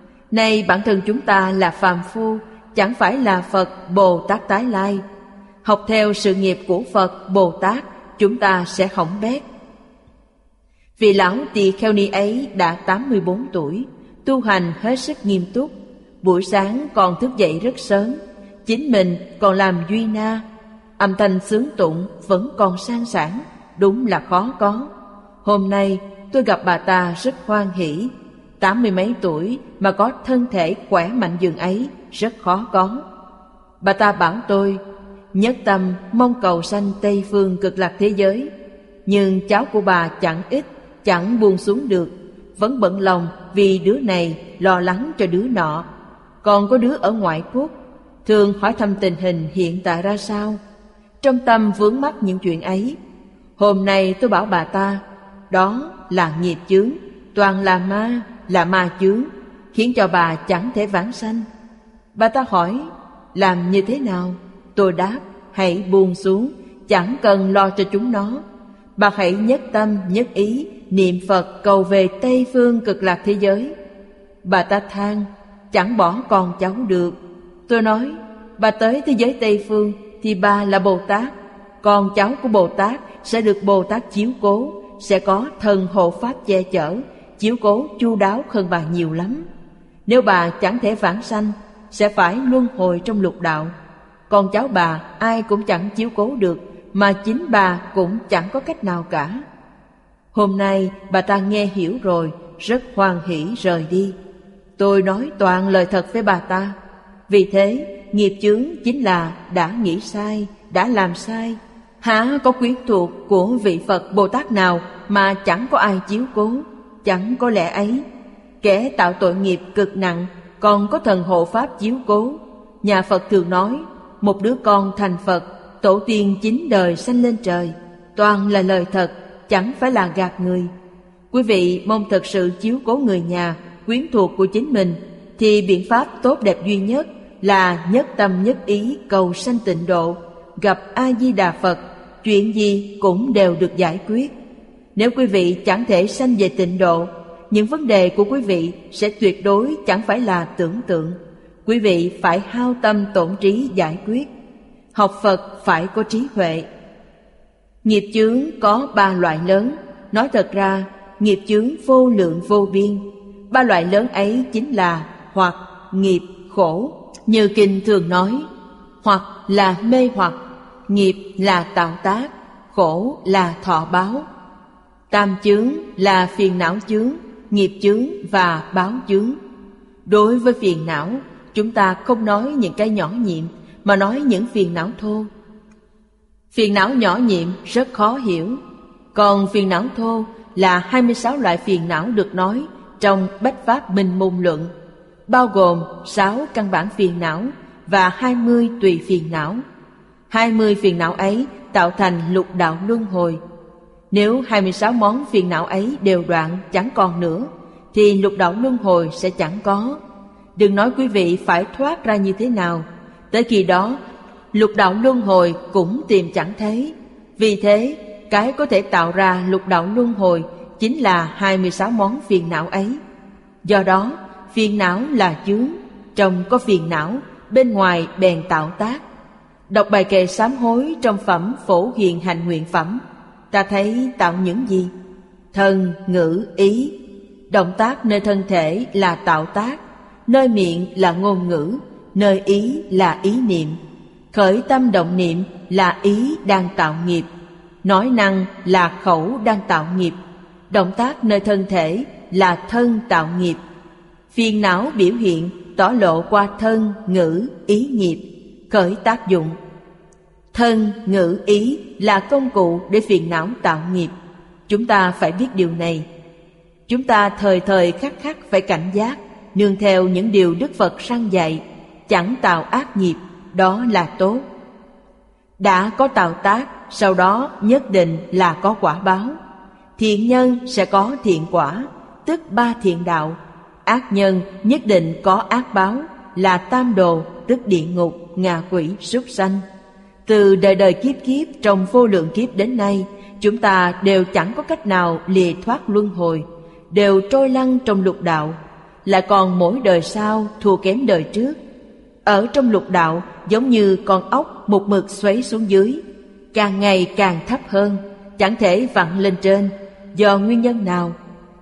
Nay bản thân chúng ta là phàm phu, chẳng phải là Phật, Bồ Tát tái lai. Học theo sự nghiệp của Phật, Bồ Tát, chúng ta sẽ hỏng bét. Vị lão Tỳ Kheo Ni ấy đã tám mươi bốn tuổi, tu hành hết sức nghiêm túc. Buổi sáng còn thức dậy rất sớm, chính mình còn làm duy na. Âm thanh xướng tụng vẫn còn sang sảng, đúng là khó có. Hôm nay tôi gặp bà ta rất hoan hỷ. Tám mươi mấy tuổi mà có thân thể khỏe mạnh dường ấy rất khó có. Bà ta bảo tôi nhất tâm mong cầu sanh Tây Phương Cực Lạc thế giới. Nhưng cháu của bà chẳng ít, chẳng buông xuống được, vẫn bận lòng vì đứa này, lo lắng cho đứa nọ. Còn có đứa ở ngoại quốc, thường hỏi thăm tình hình hiện tại ra sao. Trong tâm vướng mắc những chuyện ấy. Hôm nay tôi bảo bà ta, đó là nghiệp chướng, toàn là ma, là ma chướng, khiến cho bà chẳng thể vãng sanh. Bà ta hỏi, làm như thế nào? Tôi đáp, hãy buông xuống, chẳng cần lo cho chúng nó. Bà hãy nhất tâm, nhất ý, niệm Phật cầu về Tây Phương Cực Lạc thế giới. Bà ta than, chẳng bỏ con cháu được. Tôi nói, bà tới thế giới Tây Phương thì bà là Bồ Tát, con cháu của Bồ Tát sẽ được Bồ Tát chiếu cố, sẽ có thần hộ pháp che chở, chiếu cố chu đáo hơn bà nhiều lắm. Nếu bà chẳng thể vãng sanh, sẽ phải luân hồi trong lục đạo. Con cháu bà ai cũng chẳng chiếu cố được, mà chính bà cũng chẳng có cách nào cả. Hôm nay bà ta nghe hiểu rồi, rất hoan hỷ rời đi. Tôi nói toàn lời thật với bà ta. Vì thế, nghiệp chướng chính là đã nghĩ sai, đã làm sai. Há có quyến thuộc của vị Phật Bồ Tát nào mà chẳng có ai chiếu cố, chẳng có lẽ ấy. Kẻ tạo tội nghiệp cực nặng còn có thần hộ pháp chiếu cố. Nhà Phật thường nói, một đứa con thành Phật, tổ tiên chín đời sanh lên trời, toàn là lời thật, chẳng phải là gạt người. Quý vị mong thật sự chiếu cố người nhà, quyến thuộc của chính mình, thì biện pháp tốt đẹp duy nhất là nhất tâm nhất ý cầu sanh tịnh độ. Gặp A-di-đà Phật, chuyện gì cũng đều được giải quyết. Nếu quý vị chẳng thể sanh về tịnh độ, những vấn đề của quý vị sẽ tuyệt đối chẳng phải là tưởng tượng. Quý vị phải hao tâm tổn trí giải quyết. Học Phật phải có trí huệ. Nghiệp chướng có ba loại lớn. Nói thật ra, nghiệp chướng vô lượng vô biên. Ba loại lớn ấy chính là hoặc, nghiệp, khổ. Như kinh thường nói, hoặc là mê hoặc, nghiệp là tạo tác, khổ là thọ báo. Tam chướng là phiền não chướng, nghiệp chướng và báo chướng. Đối với phiền não, chúng ta không nói những cái nhỏ nhiệm, mà nói những phiền não thô. Phiền não nhỏ nhiệm rất khó hiểu. Còn phiền não thô là hai mươi sáu loại phiền não được nói trong Bách Pháp Minh Môn Luận, bao gồm sáu căn bản phiền não và hai mươi tùy phiền não. hai mươi phiền não ấy tạo thành lục đạo luân hồi. Nếu hai mươi sáu món phiền não ấy đều đoạn chẳng còn nữa, thì lục đạo luân hồi sẽ chẳng có. Đừng nói quý vị phải thoát ra như thế nào, tới khi đó lục đạo luân hồi cũng tìm chẳng thấy. Vì thế, cái có thể tạo ra lục đạo luân hồi chính là hai mươi sáu món phiền não ấy. Do đó, phiền não là chướng, trong có phiền não, bên ngoài bèn tạo tác. Đọc bài kệ sám hối trong phẩm Phổ Hiền Hành Nguyện Phẩm, ta thấy tạo những gì? Thân, ngữ, ý. Động tác nơi thân thể là tạo tác, nơi miệng là ngôn ngữ, nơi ý là ý niệm. Khởi tâm động niệm là ý đang tạo nghiệp, nói năng là khẩu đang tạo nghiệp. Động tác nơi thân thể là thân tạo nghiệp. Phiền não biểu hiện tỏ lộ qua thân, ngữ, ý nghiệp, khởi tác dụng. Thân, ngữ, ý là công cụ để phiền não tạo nghiệp. Chúng ta phải biết điều này. Chúng ta thời thời khắc khắc phải cảnh giác, nương theo những điều Đức Phật răn dạy, chẳng tạo ác nghiệp, đó là tốt. Đã có tạo tác, sau đó nhất định là có quả báo. Thiện nhân sẽ có thiện quả, tức ba thiện đạo. Ác nhân nhất định có ác báo, là tam đồ, tức địa ngục, ngạ quỷ, súc sanh. Từ đời đời kiếp kiếp trong vô lượng kiếp đến nay, chúng ta đều chẳng có cách nào lìa thoát luân hồi, đều trôi lăn trong lục đạo, lại còn mỗi đời sau thua kém đời trước. Ở trong lục đạo giống như con ốc một mực xoáy xuống dưới, càng ngày càng thấp hơn, chẳng thể vặn lên trên. Do nguyên nhân nào?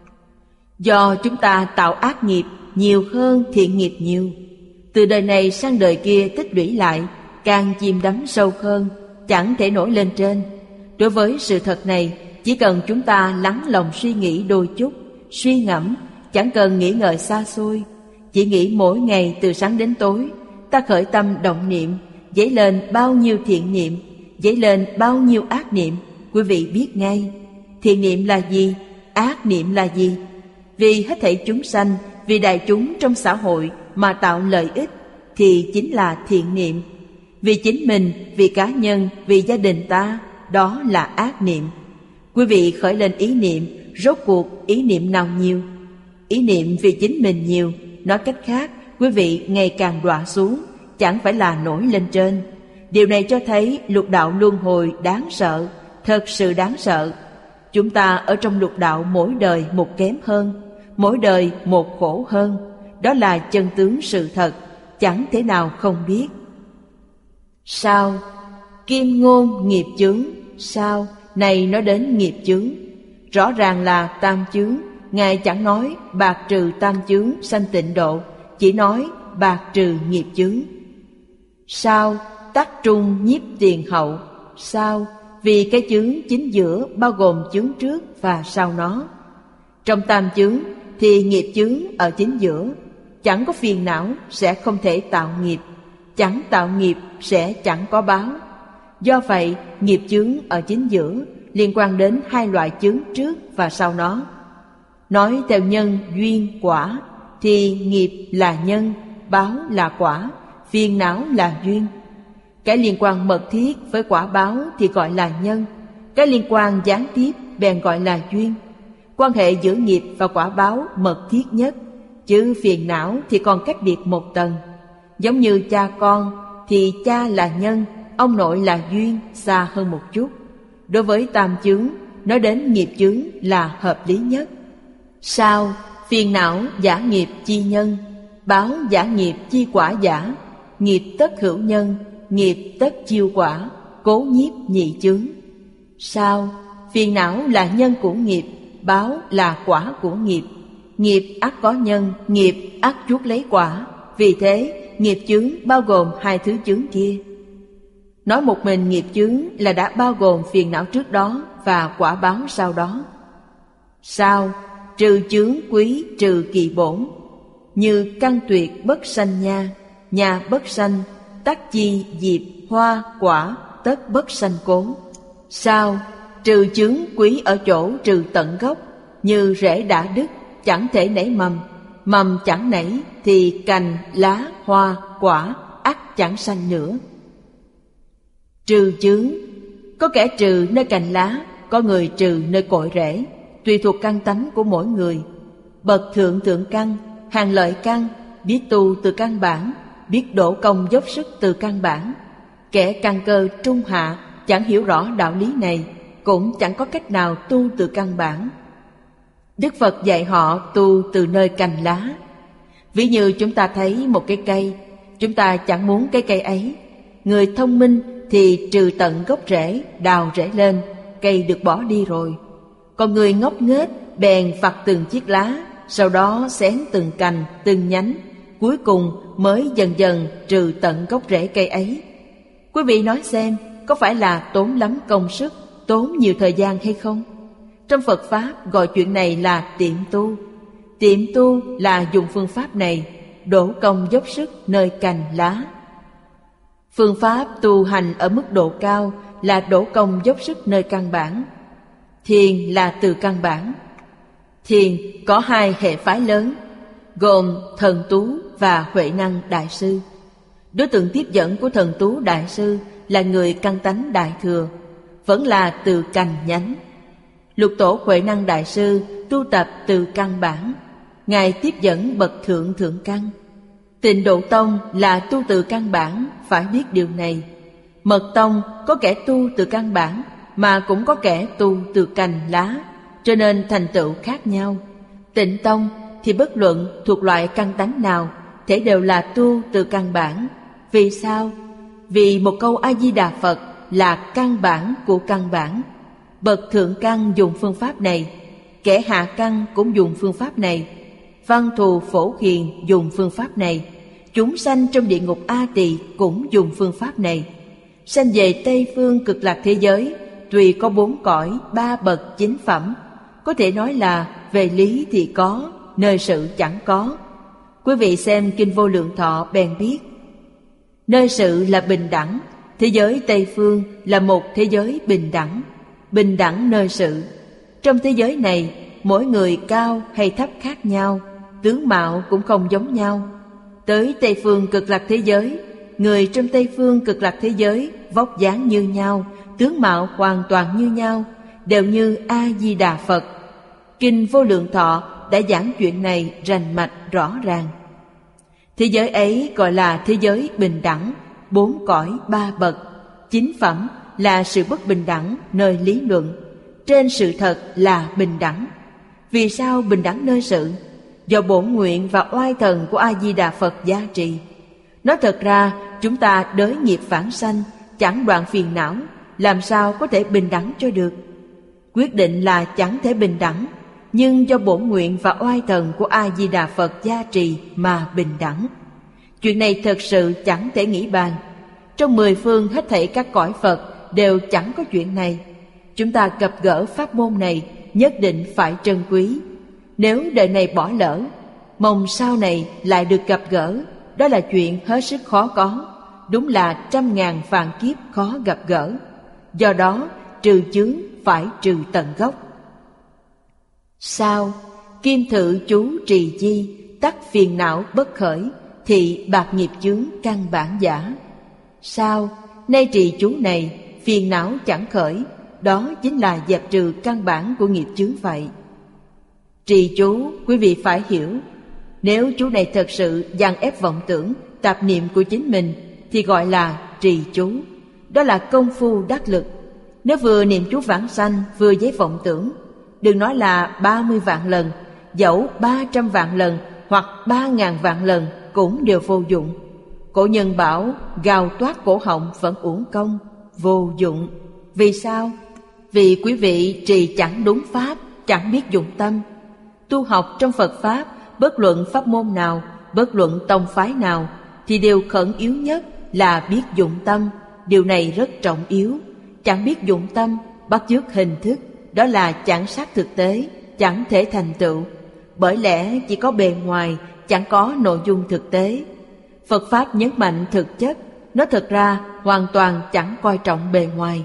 Do chúng ta tạo ác nghiệp nhiều hơn thiện nghiệp nhiều. Từ đời này sang đời kia tích lũy lại, càng chìm đắm sâu hơn, chẳng thể nổi lên trên. Đối với sự thật này, chỉ cần chúng ta lắng lòng suy nghĩ đôi chút, suy ngẫm, chẳng cần nghĩ ngợi xa xôi, chỉ nghĩ mỗi ngày từ sáng đến tối, ta khởi tâm động niệm, dấy lên bao nhiêu thiện niệm, dấy lên bao nhiêu ác niệm, quý vị biết ngay. Thiện niệm là gì? Ác niệm là gì? Vì hết thảy chúng sanh, vì đại chúng trong xã hội mà tạo lợi ích thì chính là thiện niệm. Vì chính mình, vì cá nhân, vì gia đình ta, đó là ác niệm. Quý vị khởi lên ý niệm, rốt cuộc ý niệm nào nhiều? Ý niệm vì chính mình nhiều. Nói cách khác, quý vị ngày càng đọa xuống, chẳng phải là nổi lên trên. Điều này cho thấy lục đạo luân hồi đáng sợ, thật sự đáng sợ. Chúng ta ở trong lục đạo mỗi đời một kém hơn, mỗi đời một khổ hơn. Đó là chân tướng sự thật, chẳng thể nào không biết. Sao? Kim ngôn nghiệp chướng. Sao? Này nói đến nghiệp chướng, rõ ràng là tam chướng. Ngài chẳng nói bạc trừ tam chướng sanh tịnh độ, chỉ nói bạc trừ nghiệp chướng. Sao? Tắc trung nhiếp tiền hậu. Sao? Vì cái chướng chính giữa bao gồm chướng trước và sau nó. Trong tam chướng thì nghiệp chướng ở chính giữa. Chẳng có phiền não sẽ không thể tạo nghiệp, chẳng tạo nghiệp sẽ chẳng có báo. Do vậy nghiệp chướng ở chính giữa, liên quan đến hai loại chướng trước và sau nó. Nói theo nhân duyên quả thì nghiệp là nhân, báo là quả, phiền não là duyên. Cái liên quan mật thiết với quả báo thì gọi là nhân, cái liên quan gián tiếp bèn gọi là duyên. Quan hệ giữa nghiệp và quả báo mật thiết nhất, chứ phiền não thì còn cách biệt một tầng. Giống như cha con thì cha là nhân, ông nội là duyên, xa hơn một chút. Đối với tam chướng, nói đến nghiệp chướng là hợp lý nhất. Sao? Phiền não giả nghiệp chi nhân, báo giả nghiệp chi quả giả, nghiệp tất hữu nhân, nghiệp tất chiêu quả, cố nhiếp nhị chướng. Sao? Phiền não là nhân của nghiệp, báo là quả của nghiệp. Nghiệp ắt có nhân, nghiệp ắt chuốc lấy quả. Vì thế, nghiệp chướng bao gồm hai thứ chướng kia. Nói một mình nghiệp chướng là đã bao gồm phiền não trước đó và quả báo sau đó. Sao? Trừ chướng quý trừ kỳ bổn, như căn tuyệt bất sanh nha, nhà bất sanh, tắc chi diệp hoa quả tất bất sanh cố. Sao? Trừ chướng quý ở chỗ trừ tận gốc, như rễ đã đứt chẳng thể nảy mầm, mầm chẳng nảy thì cành lá hoa quả ắt chẳng sanh nữa. Trừ chướng, có kẻ trừ nơi cành lá, có người trừ nơi cội rễ, tùy thuộc căn tánh của mỗi người. Bậc thượng thượng căn, hàng lợi căn, biết tu từ căn bản, biết đổ công dốc sức từ căn bản. Kẻ căn cơ trung hạ chẳng hiểu rõ đạo lý này, cũng chẳng có cách nào tu từ căn bản. Đức Phật dạy họ tu từ nơi cành lá. Ví như chúng ta thấy một cái cây, chúng ta chẳng muốn cái cây ấy. Người thông minh thì trừ tận gốc rễ, đào rễ lên, cây được bỏ đi rồi. Còn người ngốc nghếch bèn vặt từng chiếc lá, sau đó xén từng cành, từng nhánh, cuối cùng mới dần dần trừ tận gốc rễ cây ấy. Quý vị nói xem, có phải là tốn lắm công sức, tốn nhiều thời gian hay không? Trong Phật Pháp gọi chuyện này là tiệm tu. Tiệm tu là dùng phương pháp này, đổ công dốc sức nơi cành lá. Phương pháp tu hành ở mức độ cao là đổ công dốc sức nơi căn bản. Thiền là từ căn bản. Thiền có hai hệ phái lớn, gồm Thần Tú và Huệ Năng Đại Sư. Đối tượng tiếp dẫn của Thần Tú Đại Sư là người căn tánh Đại Thừa, vẫn là từ cành nhánh. Lục Tổ Huệ Năng Đại Sư tu tập từ căn bản, Ngài tiếp dẫn bậc thượng thượng căn. Tịnh Độ Tông là tu từ căn bản, phải biết điều này. Mật Tông có kẻ tu từ căn bản, mà cũng có kẻ tu từ cành lá, cho nên thành tựu khác nhau. Tịnh Tông thì bất luận thuộc loại căn tánh nào, thể đều là tu từ căn bản. Vì sao? Vì một câu A-di-đà Phật là căn bản của căn bản. Bậc thượng căn dùng phương pháp này, kẻ hạ căn cũng dùng phương pháp này. Văn thù phổ hiền dùng phương pháp này, chúng sanh trong địa ngục A Tỳ cũng dùng phương pháp này. Sanh về Tây phương cực lạc thế giới, tùy có bốn cõi, ba bậc chính phẩm. Có thể nói là về lý thì có, nơi sự chẳng có. Quý vị xem Kinh Vô Lượng Thọ bèn biết. Nơi sự là bình đẳng, thế giới Tây phương là một thế giới bình đẳng. Bình đẳng nơi sự. Trong thế giới này, mỗi người cao hay thấp khác nhau, tướng mạo cũng không giống nhau. Tới Tây phương cực lạc thế giới, người trong Tây phương cực lạc thế giới vóc dáng như nhau, tướng mạo hoàn toàn như nhau, đều như A-di-đà Phật. Kinh Vô Lượng Thọ đã giảng chuyện này rành mạch rõ ràng. Thế giới ấy gọi là thế giới bình đẳng, bốn cõi ba bậc. Chính phẩm là sự bất bình đẳng nơi lý luận, trên sự thật là bình đẳng. Vì sao bình đẳng nơi sự? Do bổn nguyện và oai thần của A-di-đà Phật gia trì. Nói thật ra, chúng ta đới nghiệp phản sanh, chẳng đoạn phiền não, làm sao có thể bình đẳng cho được? Quyết định là chẳng thể bình đẳng, nhưng do bổn nguyện và oai thần của A-di-đà Phật gia trì mà bình đẳng. Chuyện này thật sự chẳng thể nghĩ bàn. Trong mười phương hết thảy các cõi Phật đều chẳng có chuyện này. Chúng ta gặp gỡ pháp môn này nhất định phải trân quý. Nếu đời này bỏ lỡ, mong sau này lại được gặp gỡ, đó là chuyện hết sức khó có, đúng là trăm ngàn vạn kiếp khó gặp gỡ. Do đó, trừ chướng phải trừ tận gốc. Sao? Kim thự chú trì chi, tắc phiền não bất khởi, thị bạc nghiệp chướng căn bản giả. Sao? Nay trì chú này, phiền não chẳng khởi, đó chính là dẹp trừ căn bản của nghiệp chướng vậy. Trì chú, quý vị phải hiểu, nếu chú này thật sự dàn ép vọng tưởng, tạp niệm của chính mình, thì gọi là trì chú. Đó là công phu đắc lực. Nếu vừa niệm chú vãng sanh, vừa với vọng tưởng, đừng nói là ba mươi vạn lần, dẫu ba trăm vạn lần hoặc ba ngàn vạn lần cũng đều vô dụng. Cổ nhân bảo gào toát cổ họng vẫn uổng công, vô dụng. Vì sao? Vì quý vị trì chẳng đúng pháp, chẳng biết dụng tâm. Tu học trong Phật Pháp, bất luận pháp môn nào, bất luận tông phái nào, thì điều khẩn yếu nhất là biết dụng tâm. Điều này rất trọng yếu. Chẳng biết dụng tâm, bắt chước hình thức, đó là chẳng sát thực tế, chẳng thể thành tựu. Bởi lẽ chỉ có bề ngoài, chẳng có nội dung thực tế. Phật Pháp nhấn mạnh thực chất, nó thật ra hoàn toàn chẳng coi trọng bề ngoài.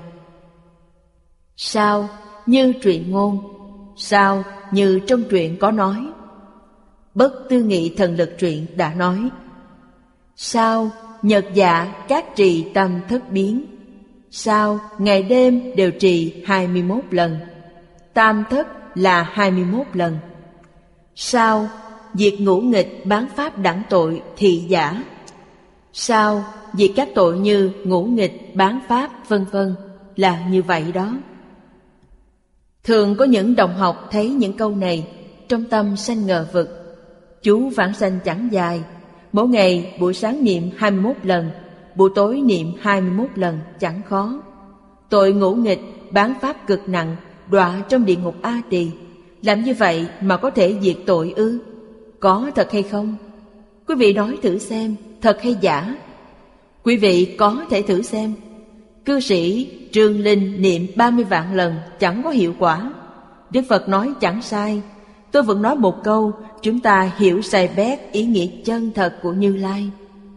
Sao? Như truyện ngôn. Sao? Như trong truyện có nói. Bất Tư Nghị Thần Lực truyện đã nói. Sao? Nhật dạ các trì tâm thất biến. Sao? Ngày đêm đều trì hai mươi mốt lần. Tam thất là hai mươi mốt lần. Sao? Diệt ngũ nghịch bán pháp đẳng tội thị giả. Sao? Diệt các tội như ngũ nghịch bán pháp vân vân là như vậy đó. Thường có những đồng học thấy những câu này, trong tâm sanh ngờ vực. Chú vãng sanh chẳng dài, mỗi ngày buổi sáng niệm hai mươi mốt lần, buổi tối niệm hai mươi mốt lần chẳng khó. Tội ngũ nghịch bán pháp cực nặng, đọa trong địa ngục A Tỳ. Làm như vậy mà có thể diệt tội ư? Có thật hay không? Quý vị nói thử xem, thật hay giả? Quý vị có thể thử xem. Cư sĩ Trương Linh niệm ba mươi vạn lần chẳng có hiệu quả. Đức Phật nói chẳng sai. Tôi vẫn nói một câu, chúng ta hiểu sai bét ý nghĩa chân thật của Như Lai.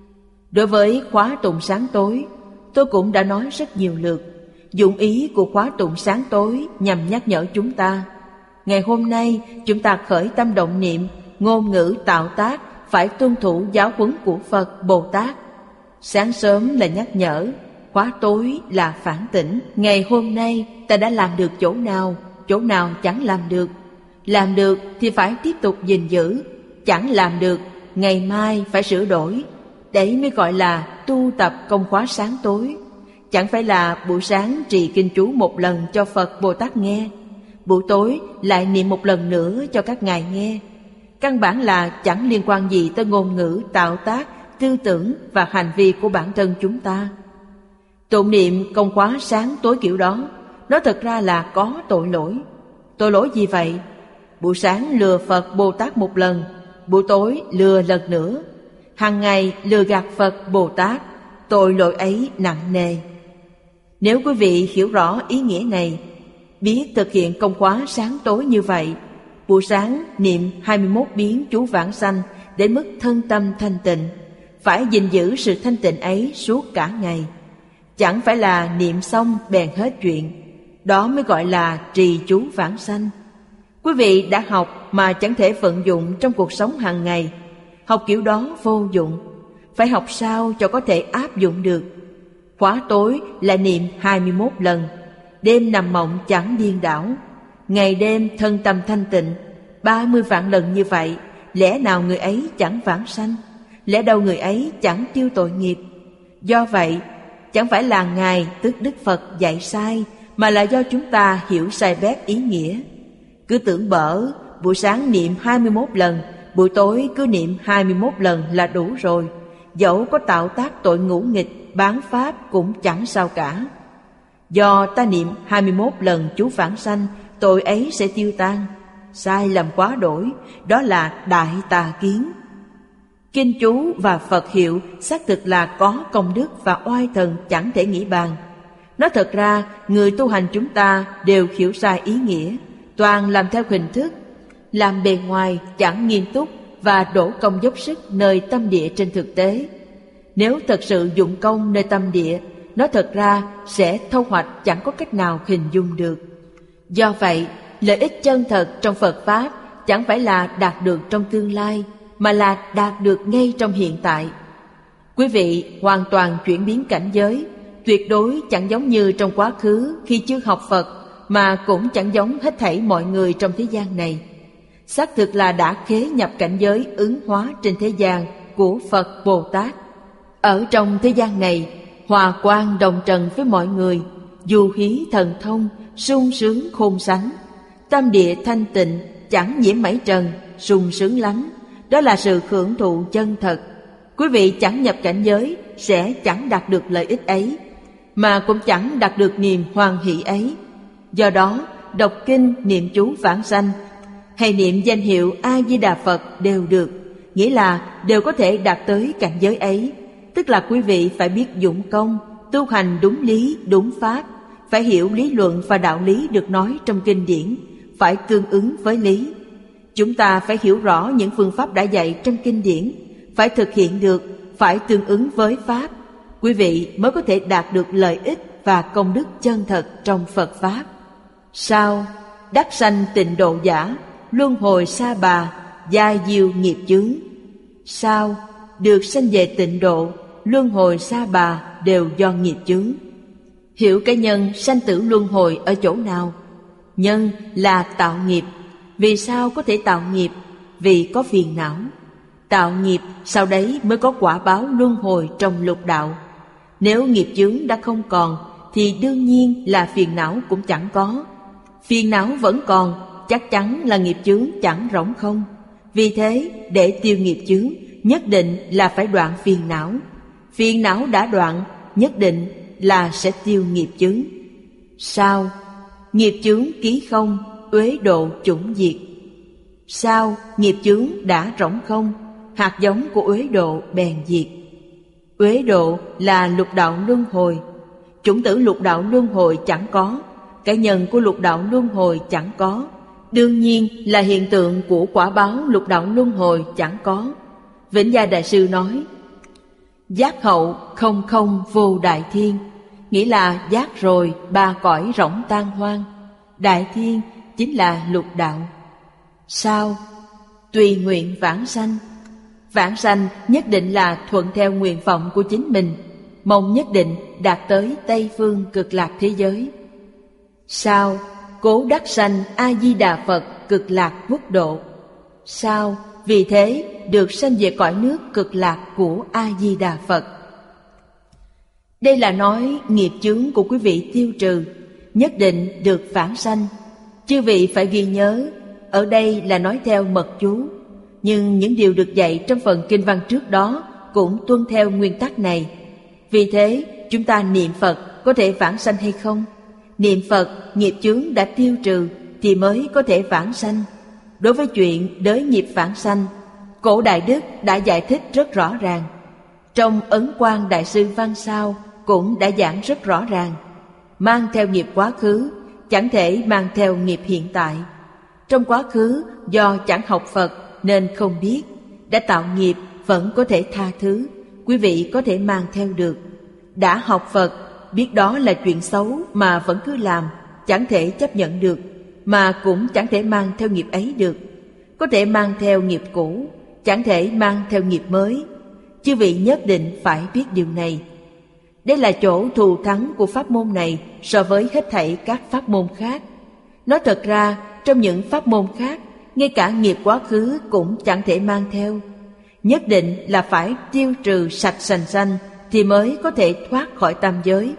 Đối với khóa tụng sáng tối, tôi cũng đã nói rất nhiều lượt. Dụng ý của khóa tụng sáng tối nhằm nhắc nhở chúng ta. Ngày hôm nay chúng ta khởi tâm động niệm, ngôn ngữ tạo tác phải tuân thủ giáo huấn của Phật Bồ Tát. Sáng sớm là nhắc nhở, khóa tối là phản tỉnh. Ngày hôm nay ta đã làm được chỗ nào, chỗ nào chẳng làm được. Làm được thì phải tiếp tục gìn giữ, chẳng làm được, ngày mai phải sửa đổi. Đấy mới gọi là tu tập công khóa sáng tối. Chẳng phải là buổi sáng trì kinh chú một lần cho Phật Bồ Tát nghe, buổi tối lại niệm một lần nữa cho các ngài nghe. Căn bản là chẳng liên quan gì tới ngôn ngữ, tạo tác, tư tưởng và hành vi của bản thân chúng ta. Tụng niệm công khóa sáng tối kiểu đó, nó thật ra là có tội lỗi. Tội lỗi gì vậy? Buổi sáng lừa Phật Bồ Tát một lần, buổi tối lừa lần nữa. Hàng ngày lừa gạt Phật Bồ Tát, tội lỗi ấy nặng nề. Nếu quý vị hiểu rõ ý nghĩa này, biết thực hiện công khóa sáng tối như vậy, buổi sáng niệm hai mươi mốt biến chú vãng sanh đến mức thân tâm thanh tịnh, phải gìn giữ sự thanh tịnh ấy suốt cả ngày. Chẳng phải là niệm xong bèn hết chuyện, đó mới gọi là trì chú vãng sanh. Quý vị đã học mà chẳng thể vận dụng trong cuộc sống hàng ngày, học kiểu đó vô dụng. Phải học sao cho có thể áp dụng được. Khóa tối là niệm hai mươi mốt lần, đêm nằm mộng chẳng điên đảo, ngày đêm thân tâm thanh tịnh, ba mươi vạn lần như vậy, lẽ nào người ấy chẳng vãng sanh? Lẽ đâu người ấy chẳng tiêu tội nghiệp? Do vậy, chẳng phải là Ngài tức Đức Phật dạy sai, mà là do chúng ta hiểu sai bét ý nghĩa. Cứ tưởng bở, buổi sáng niệm hai mươi mốt lần, buổi tối cứ niệm hai mươi mốt lần là đủ rồi. Dẫu có tạo tác tội ngũ nghịch, bán pháp cũng chẳng sao cả. Do ta niệm hai mươi mốt lần chú vãng sanh, tội ấy sẽ tiêu tan. Sai lầm quá đổi, đó là đại tà kiến. Kinh chú và Phật hiệu xác thực là có công đức và oai thần chẳng thể nghĩ bàn. Nói thật ra, người tu hành chúng ta đều hiểu sai ý nghĩa, toàn làm theo hình thức, làm bề ngoài chẳng nghiêm túc và đổ công dốc sức nơi tâm địa trên thực tế. Nếu thật sự dụng công nơi tâm địa, nó thật ra sẽ thâu hoạch chẳng có cách nào hình dung được. Do vậy, lợi ích chân thật trong Phật Pháp chẳng phải là đạt được trong tương lai, mà là đạt được ngay trong hiện tại. Quý vị hoàn toàn chuyển biến cảnh giới, tuyệt đối chẳng giống như trong quá khứ khi chưa học Phật, mà cũng chẳng giống hết thảy mọi người trong thế gian này. Xác thực là đã khế nhập cảnh giới ứng hóa trên thế gian của Phật Bồ Tát. Ở trong thế gian này, hòa quang đồng trần với mọi người, du hí thần thông, sung sướng khôn sánh, tâm địa thanh tịnh, chẳng nhiễm mảy trần, sung sướng lắm. Đó là sự hưởng thụ chân thật. Quý vị chẳng nhập cảnh giới sẽ chẳng đạt được lợi ích ấy, mà cũng chẳng đạt được niềm hoan hỷ ấy. Do đó, đọc kinh, niệm chú vãng sanh hay niệm danh hiệu A-di-đà Phật đều được, nghĩa là đều có thể đạt tới cảnh giới ấy. Tức là quý vị phải biết dụng công, tu hành đúng lý, đúng pháp, phải hiểu lý luận và đạo lý được nói trong kinh điển, phải tương ứng với lý. Chúng ta phải hiểu rõ những phương pháp đã dạy trong kinh điển, phải thực hiện được, phải tương ứng với pháp. Quý vị mới có thể đạt được lợi ích và công đức chân thật trong Phật Pháp. Sao? Đắc sanh tịnh độ giả, luân hồi sa bà, gia diêu nghiệp chướng. Sao? Được sanh về tịnh độ, luân hồi sa bà đều do nghiệp chướng. Hiểu cái nhân sanh tử luân hồi ở chỗ nào? Nhân là tạo nghiệp. Vì sao có thể tạo nghiệp? Vì có phiền não. Tạo nghiệp sau đấy mới có quả báo luân hồi trong lục đạo. Nếu nghiệp chướng đã không còn thì đương nhiên là phiền não cũng chẳng có. Phiền não vẫn còn, chắc chắn là nghiệp chướng chẳng rỗng không. Vì thế, để tiêu nghiệp chướng, nhất định là phải đoạn phiền não. Phiền não đã đoạn, nhất định là sẽ tiêu nghiệp chướng. Sao? Nghiệp chướng ký không, uế độ chủng diệt. Sao? Nghiệp chướng đã rỗng không, hạt giống của uế độ bèn diệt. Uế độ là lục đạo luân hồi. Chủng tử lục đạo luân hồi chẳng có, cái nhân của lục đạo luân hồi chẳng có, đương nhiên là hiện tượng của quả báo lục đạo luân hồi chẳng có. Vĩnh Gia Đại Sư nói, giác hậu không không vô đại thiên, nghĩa là giác rồi ba cõi rỗng tan hoang. Đại thiên chính là lục đạo. Sao? Tùy nguyện vãng sanh. Vãng sanh nhất định là thuận theo nguyện vọng của chính mình, mong nhất định đạt tới Tây Phương Cực Lạc thế giới. Sao? Cố đắc sanh A-di-đà Phật Cực Lạc quốc độ. Sao? Vì thế được sanh về cõi nước Cực Lạc của A-di-đà Phật. Đây là nói nghiệp chướng của quý vị tiêu trừ, nhất định được vãng sanh. Chư vị phải ghi nhớ, ở đây là nói theo mật chú, nhưng những điều được dạy trong phần kinh văn trước đó cũng tuân theo nguyên tắc này. Vì thế, chúng ta niệm Phật có thể vãng sanh hay không? Niệm Phật, nghiệp chướng đã tiêu trừ thì mới có thể vãng sanh. Đối với chuyện đới nghiệp vãng sanh, Cổ Đại Đức đã giải thích rất rõ ràng. Trong Ấn Quang Đại Sư Văn Sao cũng đã giảng rất rõ ràng. Mang theo nghiệp quá khứ, chẳng thể mang theo nghiệp hiện tại. Trong quá khứ, do chẳng học Phật nên không biết, đã tạo nghiệp vẫn có thể tha thứ, quý vị có thể mang theo được. Đã học Phật, biết đó là chuyện xấu mà vẫn cứ làm, chẳng thể chấp nhận được, mà cũng chẳng thể mang theo nghiệp ấy được. Có thể mang theo nghiệp cũ, chẳng thể mang theo nghiệp mới. Chư vị nhất định phải biết điều này. Đây là chỗ thù thắng của pháp môn này so với hết thảy các pháp môn khác. Nói thật ra, trong những pháp môn khác, ngay cả nghiệp quá khứ cũng chẳng thể mang theo. Nhất định là phải tiêu trừ sạch sành xanh thì mới có thể thoát khỏi tam giới.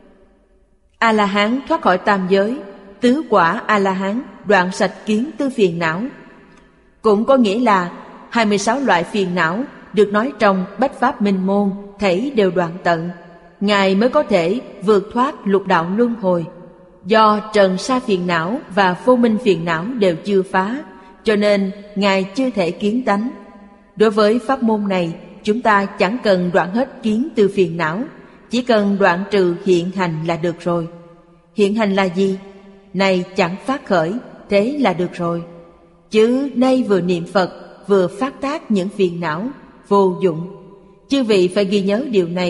A-la-hán thoát khỏi tam giới, tứ quả A-la-hán đoạn sạch kiến tư phiền não. Cũng có nghĩa là hai mươi sáu loại phiền não được nói trong Bách Pháp Minh Môn thảy đều đoạn tận, Ngài mới có thể vượt thoát lục đạo luân hồi. Do trần sa phiền não và vô minh phiền não đều chưa phá, cho nên Ngài chưa thể kiến tánh. Đối với pháp môn này, chúng ta chẳng cần đoạn hết kiến tư phiền não, chỉ cần đoạn trừ hiện hành là được rồi. Hiện hành là gì? Này chẳng phát khởi, thế là được rồi. Chứ nay vừa niệm Phật, vừa phát tác những phiền não vô dụng. Chư vị phải ghi nhớ điều này.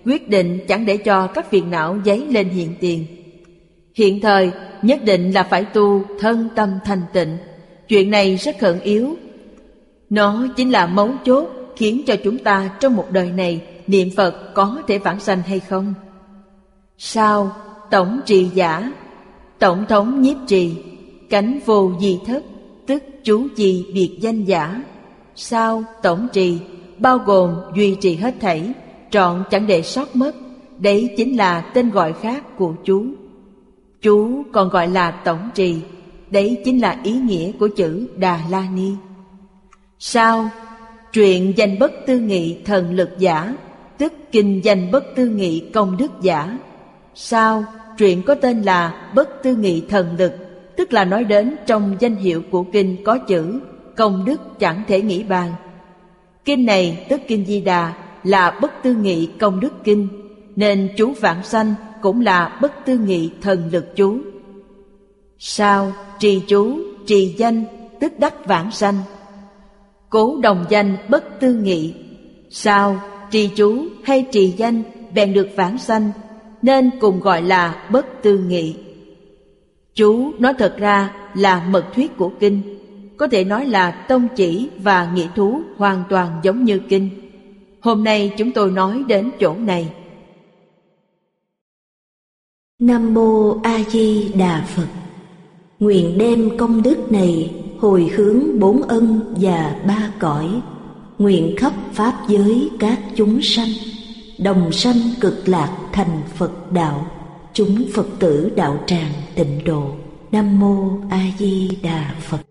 quyết định chẳng để cho các phiền não dấy lên hiện tiền. Hiện thời nhất định là phải tu thân tâm thanh tịnh. Chuyện này rất khẩn yếu. Nó chính là mấu chốt khiến cho chúng ta trong một đời này niệm Phật có thể vãng sanh hay không. Sao tổng trì giả, tổng thống nhiếp trì, cánh vô di thất, tức chú trì biệt danh giả. Sao tổng trì bao gồm duy trì hết thảy, trọn chẳng để sót mất. Đấy chính là tên gọi khác của chú. Chú còn gọi là tổng trì. Đấy chính là ý nghĩa của chữ Đà La Ni. Sao truyện danh bất tư nghị thần lực giả, tức kinh danh bất tư nghị công đức giả. Sao truyện có tên là bất tư nghị thần lực, tức là nói đến trong danh hiệu của kinh có chữ công đức chẳng thể nghĩ bàn. Kinh này tức kinh Di Đà là bất tư nghị công đức kinh, nên chú vãng sanh cũng là bất tư nghị thần lực chú. Sao trì chú, trì danh, tức đắc vãng sanh. Cố đồng danh bất tư nghị. Sao trì chú hay trì danh bèn được vãng sanh, nên cùng gọi là bất tư nghị. Chú nói thật ra là mật thuyết của kinh, có thể nói là tông chỉ và nghĩa thú hoàn toàn giống như kinh. Hôm nay chúng tôi nói đến chỗ này.
Nam Mô A Di Đà Phật. Nguyện đem công đức này hồi hướng bốn ân và ba cõi, nguyện khắp pháp giới các chúng sanh đồng sanh cực lạc thành Phật đạo, chúng Phật tử đạo tràng tịnh độ. Nam Mô A Di Đà Phật.